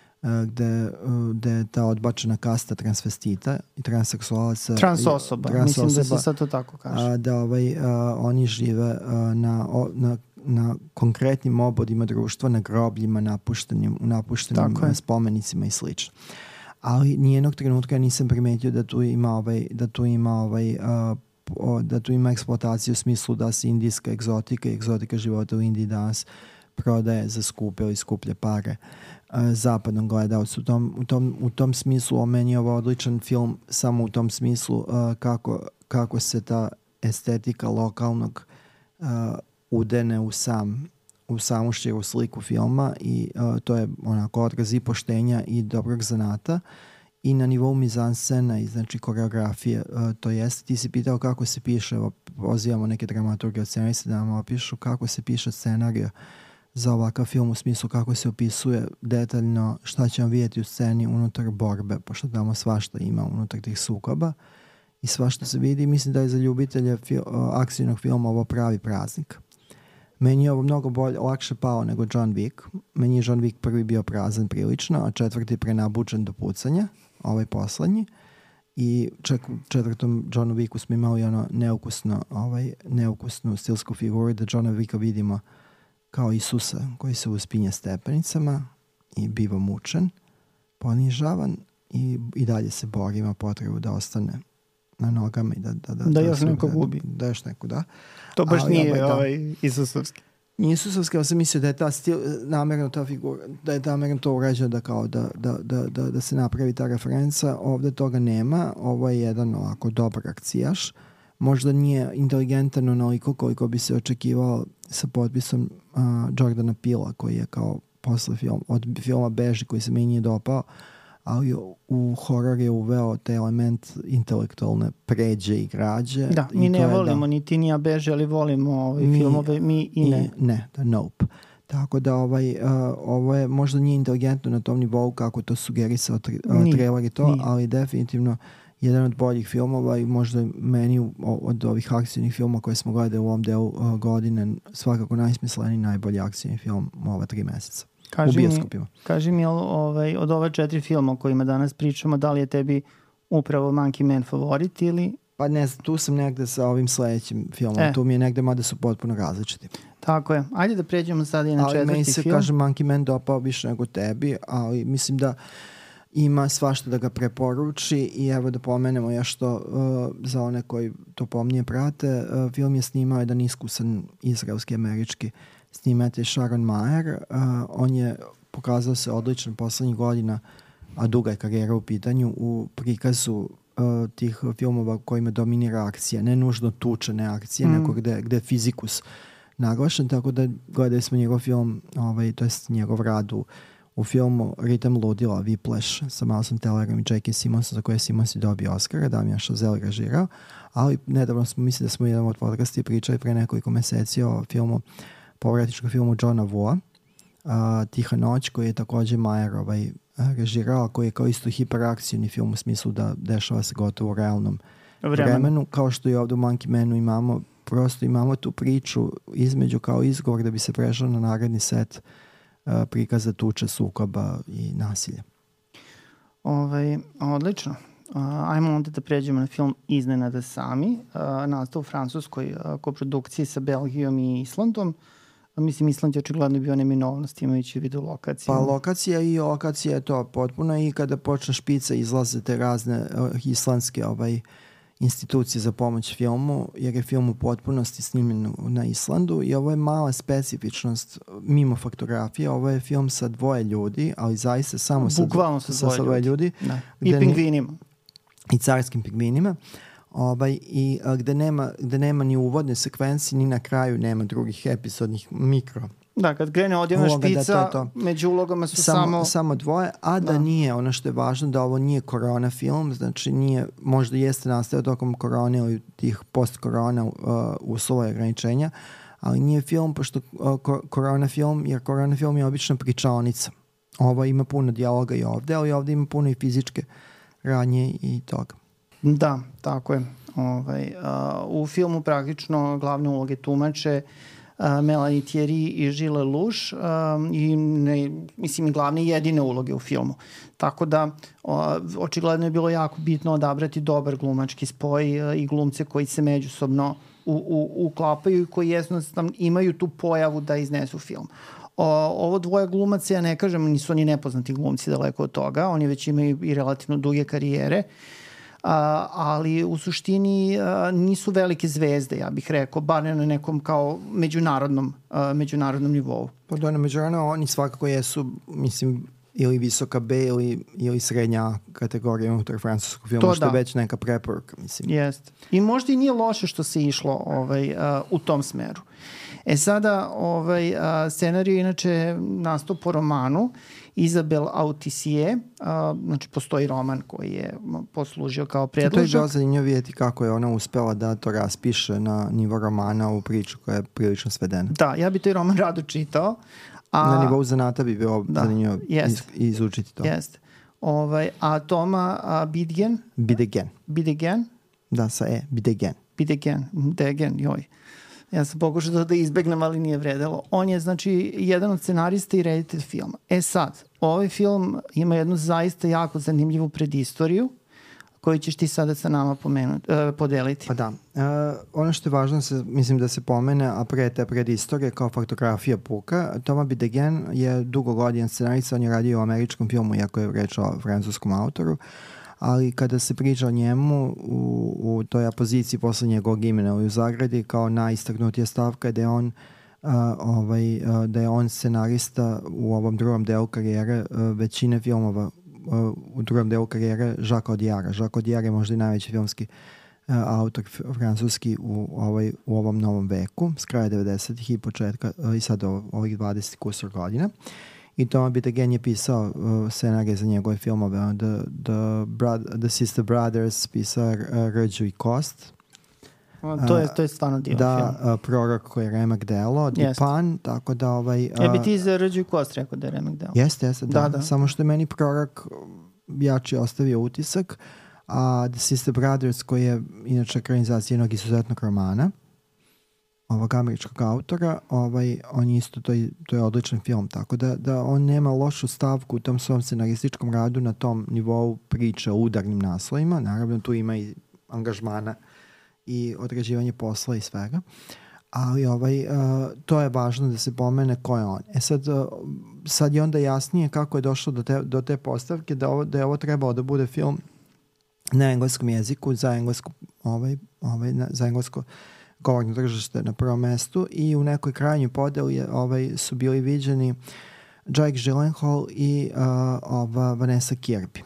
gde, gde je ta odbačena kasta transvestita i transseksualaca. Transosoba, trans mislim osoba, da se sad to tako kaže. A, da ovaj, a, oni žive a, na, o, na, na konkretnim obodima društva, na grobljima, napuštenim, napuštenim spomenicima i slično. Ali nijednog trenutka nisam primetio da tu ima ovaj, da tu ima ovaj, a, o, da tu ima eksploataciju u smislu da se indijska egzotika i egzotika života u Indiji danas prodaje za skupe ili skuplje pare. zapadnom gledalcu. U tom, u, tom, u tom smislu meni je ovo odličan film samo u tom smislu uh, kako, kako se ta estetika lokalnog uh, udene u sam u samu širu sliku filma i uh, to je onako odraz i poštenja i dobrog zanata i na nivou mizanscena i znači koreografije uh, to jest. Ti si pitao kako se piše, evo, pozivamo neke dramaturge od scenariste da nam opišu kako se piše scenarija za ovakav film u smislu kako se opisuje detaljno šta ćemo vidjeti u sceni unutar borbe, pošto tamo svašta ima unutar tih sukoba i svašta se vidi. Mislim da je za ljubitelje fil, akcijnog filma ovo pravi praznik. Meni je ovo mnogo bolje, lakše pao nego John Wick. Meni je John Wick prvi bio prazan prilično, a četvrti prenabučen do pucanja, ovaj poslednji. I čak u četvrtom Johnu Wicku smo imali ono neukusno, ovaj, neukusnu stilsku figuru da Johna Wicka vidimo kao Isusa koji se uspinje stepenicama i biva mučen, ponižavan i, i dalje se bori, ima potrebu da ostane na nogama i da... Da, da, da, da još neko da, gubi. Da još neko, da. To baš ali, nije ovaj, da, ovaj Isusovski. Nije Isusovski, ali sam mislio da je ta stil, namjerno ta figura, da je namjerno to urađeno da, kao da, da, da, da, da se napravi ta referenca. Ovde toga nema. Ovo je jedan ovako dobar akcijaš. Možda nije inteligentan onoliko koliko bi se očekivao sa potpisom uh, Jordana Peela koji je kao posle film, od filma Beži koji se meni nije dopao, ali u horor je uveo taj element intelektualne pređe i građe. Da, mi ne volimo, da, ni ti ni ja Beži, ali volimo ovaj mi, filmove, mi i ne. I, ne, da, nope. Tako da ovaj, uh, ovo je možda nije inteligentno na tom nivou kako to sugerisao tri, uh, trailer i to, nije. Ali definitivno jedan od boljih filmova i možda meni od ovih akcijnih filmova koje smo gledali u ovom delu uh, godine svakako najsmisleniji najbolji akcijni film u ova tri meseca. Kaži u bioskopima. Mi, kaži mi ovaj, od ova četiri filma o kojima danas pričamo, da li je tebi upravo Monkey Man favorit ili... Pa ne znam, tu sam negde sa ovim sledećim filmom, e. tu mi je negde mada su potpuno različiti. Tako je. Ajde da pređemo sad i na ali četvrti film. Ali meni se, film. Kažem, Monkey Man dopao više nego tebi, ali mislim da ima svašta da ga preporuči i evo da pomenemo još to uh, za one koji to pomnije prate. Uh, film je snimao jedan iskusan izraelski američki snimatelj Sharon Mayer. Uh, on je pokazao se odličan poslednjih godina, a duga je karijera u pitanju, u prikazu uh, tih filmova kojima dominira akcija. Ne nužno tučene akcije, mm. nego gde, gde je fizikus naglašen, tako da gledali smo njegov film, ovaj, to je njegov rad u u filmu Ritam ludila, Whiplash sa Milesom Tellerom i J K. Simonsom, za koje Simons je dobio Oscara, Damien Chazelle režirao, ali nedavno smo mislili da smo jedan od podcasti pričali pre nekoliko meseci o filmu, povratničkom filmu Johna Woo, uh, Tiha noć, koji je takođe Mayer ovaj, režirao, koji je kao isto hiperakcijni film u smislu da dešava se gotovo u realnom vremenu, vremenu kao što i ovdje u Monkey Manu imamo, prosto imamo tu priču između kao izgovor da bi se prešao na naredni set prikaza tuče, sukoba i nasilja. Ovaj, odlično. Uh, ajmo onda da pređemo na film Iznenada sami. Uh, nastao u francuskoj uh, koprodukciji sa Belgijom i Islandom. Uh, mislim, Island je očigledno bio neminovnost imajući u vidu lokaciju. Pa lokacija i lokacija je to potpuno i kada počne špica izlaze te razne uh, islandske ovaj, institucije za pomoć filmu, jer je film u potpunosti snimljen na Islandu i ovo je mala specifičnost mimo faktografije. Ovo je film sa dvoje ljudi, ali zaista samo sa, Bukvalno sa, sa, sa dvoje ljudi. ljudi da. I pingvinima. I carskim pingvinima. Ovaj, i a, gde, nema, gde nema ni uvodne sekvenci, ni na kraju nema drugih epizodnih mikro. Da, kad krene odjevna špica, da to to. Među ulogama su samo, samo... Samo dvoje, a da, da nije, ono što je važno, da ovo nije korona film, znači nije, možda jeste nastao tokom korone ili tih post-korona uh, uslova i ograničenja, ali nije film, pošto uh, korona film, jer korona film je obična pričaonica. Ovo ima puno dijaloga i ovde, ali ovde ima puno i fizičke radnje i toga. Da, tako je. Ovaj, uh, u filmu praktično glavne uloge tumače Uh, Melanie Thierry i Gilles Lelouch um, i ne, mislim i glavne jedine uloge u filmu. Tako da uh, očigledno je bilo jako bitno odabrati dobar glumački spoj uh, i glumce koji se međusobno u, u, uklapaju i koji jednostavno imaju tu pojavu da iznesu film. O, ovo dvoje glumaca, ja ne kažem, nisu oni nepoznati glumci, daleko od toga, oni već imaju i relativno duge karijere, A, ali u suštini a, nisu velike zvezde, ja bih rekao, bar na nekom kao međunarodnom, a, međunarodnom nivou. Pa da, na međunarodnom oni svakako jesu, mislim, ili visoka B ili, ili srednja kategorija unutar francuskog filma, to što je već neka preporuka, mislim. Jeste. I možda i nije loše što se išlo ovaj, uh, u tom smeru. E sada, ovaj, uh, scenarij inače nastao po romanu Isabelle Autissier, uh, znači postoji roman koji je poslužio kao predložak. To je bilo zanimljivo vidjeti kako je ona uspela da to raspiše na nivo romana u priču koja je prilično svedena. Da, ja bi taj roman rado čitao. A, na nivou zanata bi bilo da, zanimljivo iz, izučiti to. Jeste. Ovaj, a Toma a, Bidegen? Bidegen. Bidegen? Da, sa E. Bidegen. Bidegen. Degen, joj. Ja sam pokušao da, da izbegnem, ali nije vredelo. On je, znači, jedan od scenarista i reditelj filma. E sad, ovaj film ima jednu zaista jako zanimljivu predistoriju koju ćeš ti sada sa nama pomenuti, uh, podeliti. Pa da. Uh, ono što je važno, se, mislim da se pomene, a pre te predistorije kao faktografija puka, Thomas Bidegen je dugo godin scenarista, on je radio u američkom filmu, iako je reč o francuskom autoru, ali kada se priča o njemu u, u toj apoziciji posle njegovog imena u zagradi kao najistaknutija stavka da je on Uh, ovaj, uh, da je on scenarista u ovom drugom delu karijere uh, većine filmova uh, u drugom delu karijere Jacques Audiard. Jacques Audiard je možda i najveći filmski uh, autor francuski u, ovaj, u ovom novom veku, s kraja devedesetih i početka uh, i sad ovih dvadeset kusur godina. I Thomas Bidegen je pisao uh, scenarije za njegove filmove. The, the, Brad, the Sister Brothers pisao uh, Rđu i Kost. Uh, to, je, to je stvarno dio da, film. Uh, Prorok koji je remek delo, Dupin, tako da ovaj... Uh, ja bi ti za Rđu i Kost rekao da je remek delo. Jeste, jeste, da, da, da. Samo što je meni Prorok jači ostavio utisak, a The Sister Brothers koji je inače ekranizacija jednog izuzetnog romana ovog američkog autora, ovaj, on je isto, to je, to je odličan film, tako da, da on nema lošu stavku u tom svom scenarističkom radu na tom nivou priče o udarnim naslovima, naravno tu ima i angažmana i određivanje posla i svega, ali ovaj, uh, to je važno da se pomene ko je on. E sad, uh, sad je onda jasnije kako je došlo do te, do te postavke da, ovo, da je ovo trebalo da bude film na engleskom jeziku, za englesko, ovaj, ovaj, na, za englesko govorno tržište na prvom mestu i u nekoj krajnjoj podeli ovaj, su bili viđeni Jake Gyllenhaal i uh, ova Vanessa Kirby.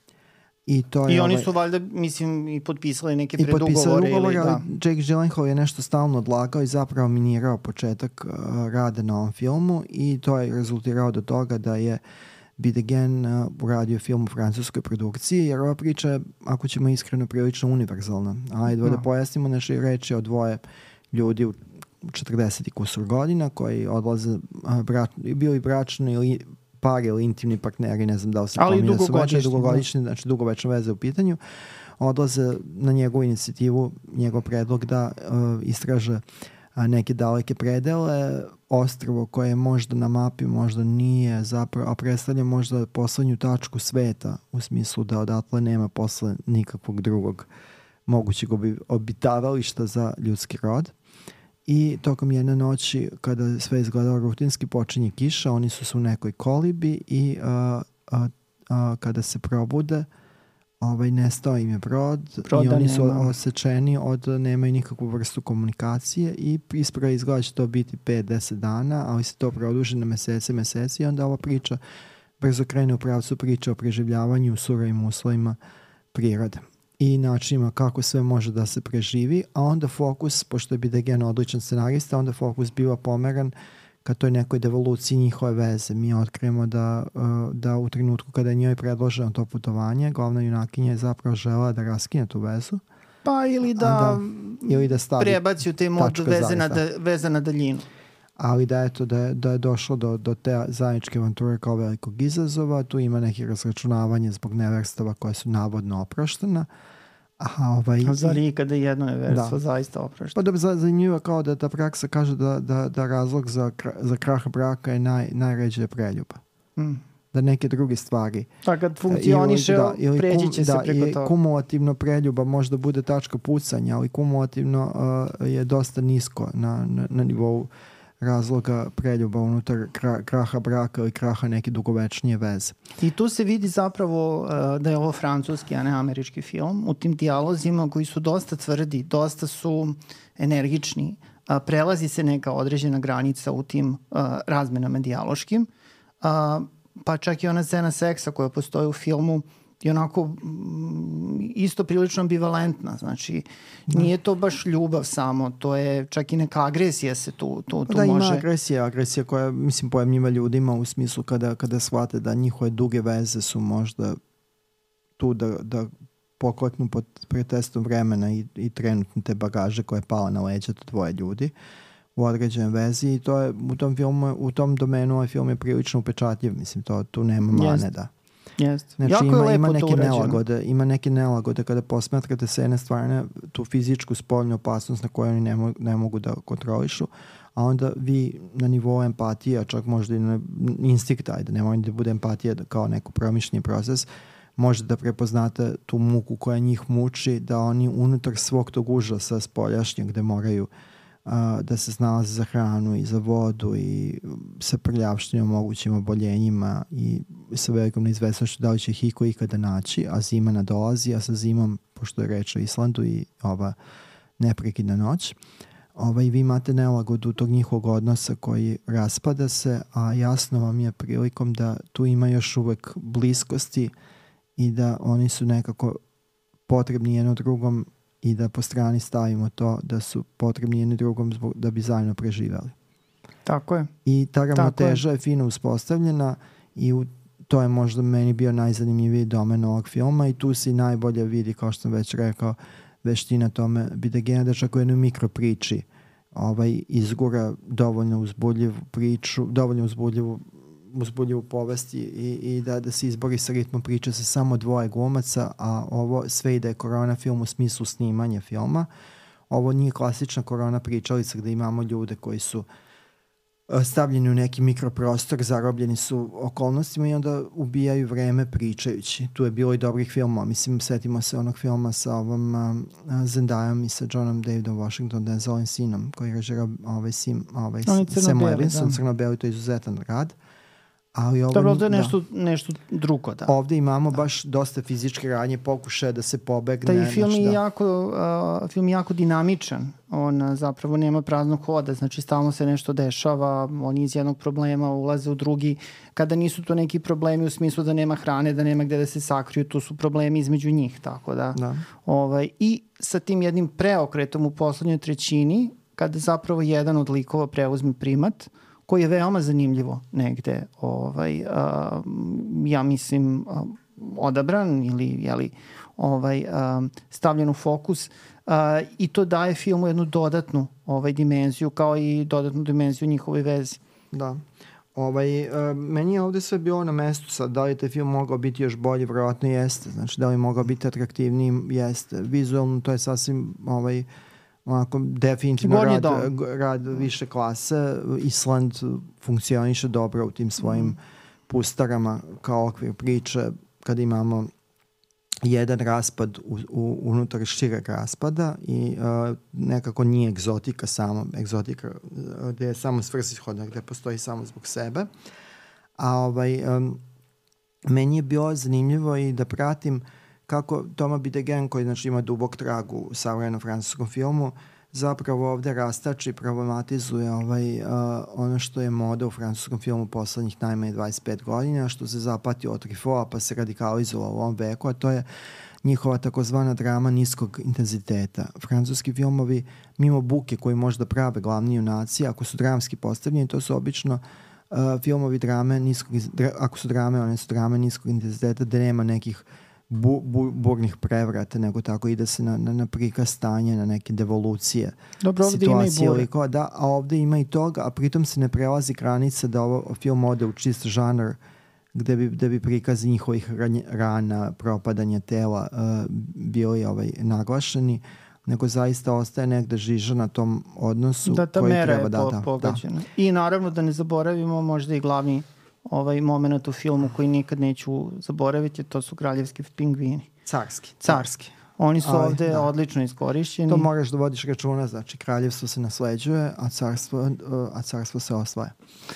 I, to je I oni ovaj, su valjda, mislim, i potpisali neke i predugovore. potpisali ugovore, ili, da. ali Jake Gyllenhaal je nešto stalno odlagao i zapravo minirao početak uh, rada na ovom filmu i to je rezultirao do toga da je Bidegen uh, uradio film u francuskoj produkciji, jer ova priča je, ako ćemo iskreno, prilično univerzalna. Ajde no. da pojasnimo, naše reči o dvoje ljudi u četrdeset kusur godina koji odlaze, uh, brač, bili bračni ili par ili intimni partneri, ne znam da li se pominje da su veće dugogodišnje, znači dugovečne veze u pitanju, odlaze na njegovu inicijativu, njegov predlog da uh, istraže uh, neke daleke predele, ostrvo koje je možda na mapi, možda nije zapravo, a predstavlja možda poslednju tačku sveta, u smislu da odatle nema posle nikakvog drugog mogućeg obitavališta za ljudski rod. I tokom jedne noći, kada sve izgledalo rutinski, počinje kiša, oni su su u nekoj kolibi i a, a, a, kada se probude, ovaj, nestao im je brod Broda i oni su nema. osečeni od, nemaju nikakvu vrstu komunikacije i ispravo izgleda će to biti pet do deset dana, ali se to produži na mesece, meseci i onda ova priča brzo krene u pravcu priče o preživljavanju u surovim uslovima prirode i načinima kako sve može da se preživi, a onda fokus, pošto je Bidegen odličan scenarista, onda fokus biva pomeran ka toj nekoj devoluciji njihove veze. Mi otkrijemo da, da u trenutku kada je njoj predloženo to putovanje, glavna junakinja je zapravo žela da raskine tu vezu. Pa ili da, da, ili da stavi prebaci u te mod veze na, da, veze na daljinu. Ali da, eto, da, je, da je došlo do, do te zajedničke avanture kao velikog izazova, tu ima neki razračunavanje zbog neverstava koje su navodno oproštena. Aha, ovaj, a zar ikada jedno neverstvo zaista oprošteno? Pa dobro, zanimljivo kao da ta praksa kaže da, da, da razlog za, za krah braka je naj, najređe preljuba. Mm. Da neke druge stvari. Pa kad funkcioniše, ili, da, ili pređi će kum, se preko da, toga. Kumulativno preljuba možda bude tačka pucanja, ali kumulativno uh, je dosta nisko na, na, na nivou razloga preljuba unutar kra, kraha braka ili kraha neke dugovečnije veze. I tu se vidi zapravo uh, da je ovo francuski, a ne američki film, u tim dijalozima koji su dosta tvrdi, dosta su energični, uh, prelazi se neka određena granica u tim uh, razmenama dijaloškim. Uh, pa čak i ona scena seksa koja postoji u filmu je onako mm, isto prilično ambivalentna, znači da. Nije to baš ljubav samo, to je čak i neka agresija se tu, tu, tu da, može... Da, ima agresija, agresija koja, mislim, pojemljiva ljudima u smislu kada, kada shvate da njihove duge veze su možda tu da, da pokleknu pod pretestom vremena i, i trenutno te bagaže koja je pala na leđa to dvoje ljudi u određenoj vezi i to je u tom filmu, u tom domenu ovaj film je prilično upečatljiv, mislim, to tu nema mane, da. Jeste. Znači jako ima, je lepo ima to neke urađeno. nelagode, ima neke nelagode kada posmatrate s jedne strane tu fizičku spoljnu opasnost na koju oni ne, mo, ne mogu da kontrolišu, a onda vi na nivou empatija, čak možda i na instinkt, ajde, nemoj da bude empatija kao neko promišljeni proces, možete da prepoznate tu muku koja njih muči, da oni unutar svog tog užasa spoljašnjeg gde moraju uh, da se snalaze za hranu i za vodu i sa prljavštinom, mogućim oboljenjima i sa velikom neizvesnošću da li će ih iko ikada naći, a zima nadolazi, a sa zimom, pošto je reč o Islandu i ova neprekidna noć, ovaj, vi imate nelagodu tog njihovog odnosa koji raspada se, a jasno vam je prilikom da tu ima još uvek bliskosti i da oni su nekako potrebni jedno drugom i da po strani stavimo to da su potrebni jedno drugom zbog, da bi zajedno preživeli. Tako je. I ta ravnoteža je fino uspostavljena i u, to je možda meni bio najzanimljiviji domen ovog filma i tu se najbolje vidi, kao što sam već rekao, veština tome Bidegena da čak u jednoj mikropriči ovaj, izgura dovoljno uzbudljivu priču, dovoljno uzbudljivu uzbudljivu povesti i, i da, da se izbori sa ritmom priče sa samo dvoje glumaca, a ovo sve i da je korona film u smislu snimanja filma. Ovo nije klasična korona pričalica gde imamo ljude koji su stavljeni u neki mikroprostor, zarobljeni su okolnostima i onda ubijaju vreme pričajući. Tu je bilo i dobrih filmova. Mislim, setimo se onog filma sa ovom uh, Zendajom i sa Johnom Davidom Washington, Denzelovim sinom, koji je režirao ovaj, sim, ovaj, Sam Levinson, crno-beli, to je izuzetan rad. Ali ovo, dobro, to je nešto, da. nešto drugo, da. Ovde imamo da. baš dosta fizičke radnje, pokušaje da se pobegne. Da, i film je da. jako, uh, film je jako dinamičan. On uh, zapravo nema praznog hoda, znači stalno se nešto dešava, oni iz jednog problema ulaze u drugi. Kada nisu to neki problemi u smislu da nema hrane, da nema gde da se sakriju, tu su problemi između njih, tako da. da. Ovaj, i sa tim jednim preokretom u poslednjoj trećini, kada zapravo jedan od likova preuzme primat, koji je veoma zanimljivo negde, ovaj, a, ja mislim, a, odabran ili jeli, ovaj, a, stavljen u fokus a, i to daje filmu jednu dodatnu ovaj, dimenziju, kao i dodatnu dimenziju njihovoj vezi. Da. Ovaj, a, meni je ovde sve bilo na mestu sad, da li taj film mogao biti još bolji, verovatno jeste, znači da li mogao biti atraktivniji, jeste. Vizualno to je sasvim ovaj, onako definitivno rad, rad više klase. Island funkcioniše dobro u tim svojim mm. pustarama kao okvir priče kada imamo jedan raspad u, u, unutar šireg raspada i uh, nekako nije egzotika samo, egzotika uh, gde je samo svrsishodna, gde postoji samo zbog sebe. A ovaj, um, meni je bilo zanimljivo i da pratim kako Thomas Bidegen, koji znači ima dubok trag u savremenom francuskom filmu, zapravo ovde rastači i problematizuje ovaj, uh, ono što je moda u francuskom filmu poslednjih najmanje dvadeset pet godina, što se zapatio od Truffaut pa se radikalizovalo u ovom veku, a to je njihova takozvana drama niskog intenziteta. Francuski filmovi, mimo buke koji možda prave glavni junaci, ako su dramski postavljeni, to su obično uh, filmovi drame niskog, dra, ako su drame, one su drame niskog intenziteta, da nema nekih Bu, bu, burnih prevrata, nego tako ide se na, na, na prikaz stanja, na neke devolucije. Dobro, ovde ima i bure. Ko, da, a ovde ima i toga, a pritom se ne prelazi granica da ovo film ode u čist žanr gde bi, gde bi prikazi njihovih rana, propadanja tela uh, bili ovaj, naglašeni, nego zaista ostaje negde žiža na tom odnosu da, ta koji mera treba je da, po, da, pogađena. Da. I naravno da ne zaboravimo možda i glavni ovaj moment u filmu koji nikad neću zaboraviti, to su kraljevski pingvini. Carski. Carski. Oni su Ali, ovde da. odlično iskorišćeni. To moraš da vodiš računa, znači kraljevstvo se nasleđuje, a carstvo, a carstvo se osvaja.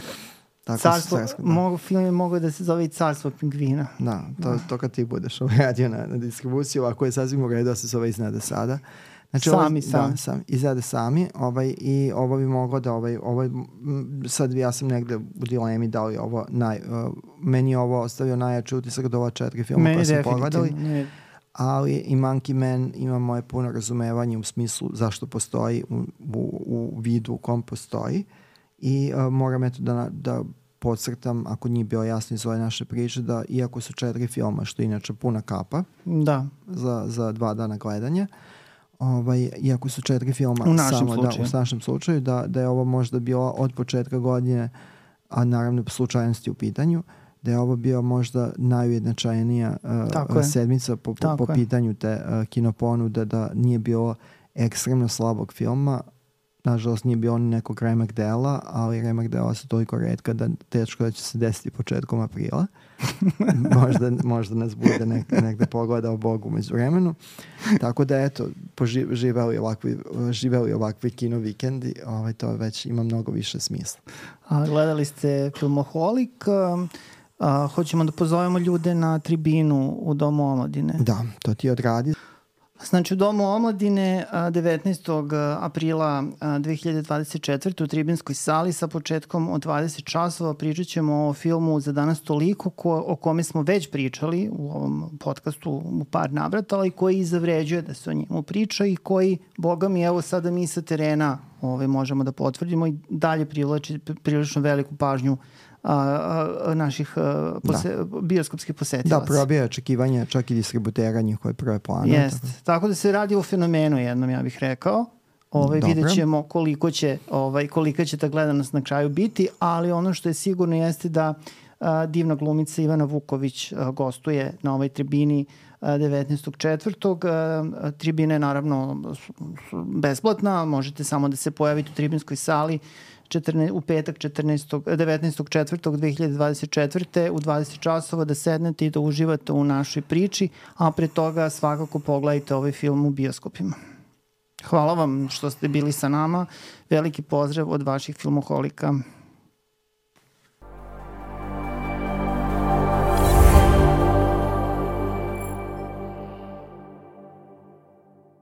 Tako carstvo, carsko, da. Mogu, film je mogao da se zove i Carstvo pingvina. Da, to, da. to kad ti budeš radio na, na distribuciju, ako je sasvim u redu da se zove iznade sada. Znači, sami, ovo, sami. Da, sami. Izrade sami ovaj, i ovo bi moglo da, ovaj, ovaj, sad ja sam negde u dilemi da li ovo naj, uh, meni je ovo ostavio najjači utisak od ova četiri filma meni koja smo pogledali. Ne. Ali i Monkey Man ima moje puno razumevanje u smislu zašto postoji u, u, u vidu u kom postoji i uh, moram eto da, da podcrtam, ako nije bilo jasno iz ove naše priče, da iako su četiri filma, što je inače puna kapa da. za, za dva dana gledanja, ovaj, iako su četiri filma u našem samo slučaju, da, u našem slučaju da, da je ovo možda bilo od početka godine, a naravno slučajnosti u pitanju, da je ovo bio možda najujednačajnija uh, sedmica po, po, po pitanju te uh, kinoponude, da nije bilo ekstremno slabog filma. Nažalost nije bilo ni nekog remek dela, ali remek dela su toliko redka da teško da će se desiti početkom aprila. možda, možda nas bude nek, negde pogledao Bog umeđu vremenu. Tako da eto, živeli ovakvi, živeli ovakvi kino vikendi, ovaj, to već ima mnogo više smisla. A, gledali ste Filmoholik, a, hoćemo da pozovemo ljude na tribinu u Domu omladine. Da, to ti odradi. Znači u Domu omladine devetnaestog aprila dve hiljade dvadeset četvrte u tribinskoj sali sa početkom od dvadeset časova pričat ćemo o filmu Za danas toliko ko, o kome smo već pričali u ovom podcastu u par navrata, ali koji zavređuje da se o njemu priča i koji, boga mi, evo sada mi sa terena ove, možemo da potvrdimo i dalje privlači prilično veliku pažnju A, a, naših a, pose, da. bioskopskih posetilaca. Da, probija očekivanja čak i distributera njihove prve plane. Jest. Tako. tako da se radi o fenomenu jednom, ja bih rekao. Ovaj, vidjet ćemo koliko će, ovaj, kolika će ta gledanost na kraju biti, ali ono što je sigurno jeste da a, divna glumica Ivana Vuković a, gostuje na ovoj tribini devetnaestog četvrtog Tribina je naravno besplatna, možete samo da se pojavite u tribinskoj sali četrnaest, u petak devetnaestog četvrtog dve hiljade dvadeset četvrte u dvadeset časova da sednete i da uživate u našoj priči, a pre toga svakako pogledajte ovaj film u bioskopima. Hvala vam što ste bili sa nama. Veliki pozdrav od vaših filmoholika.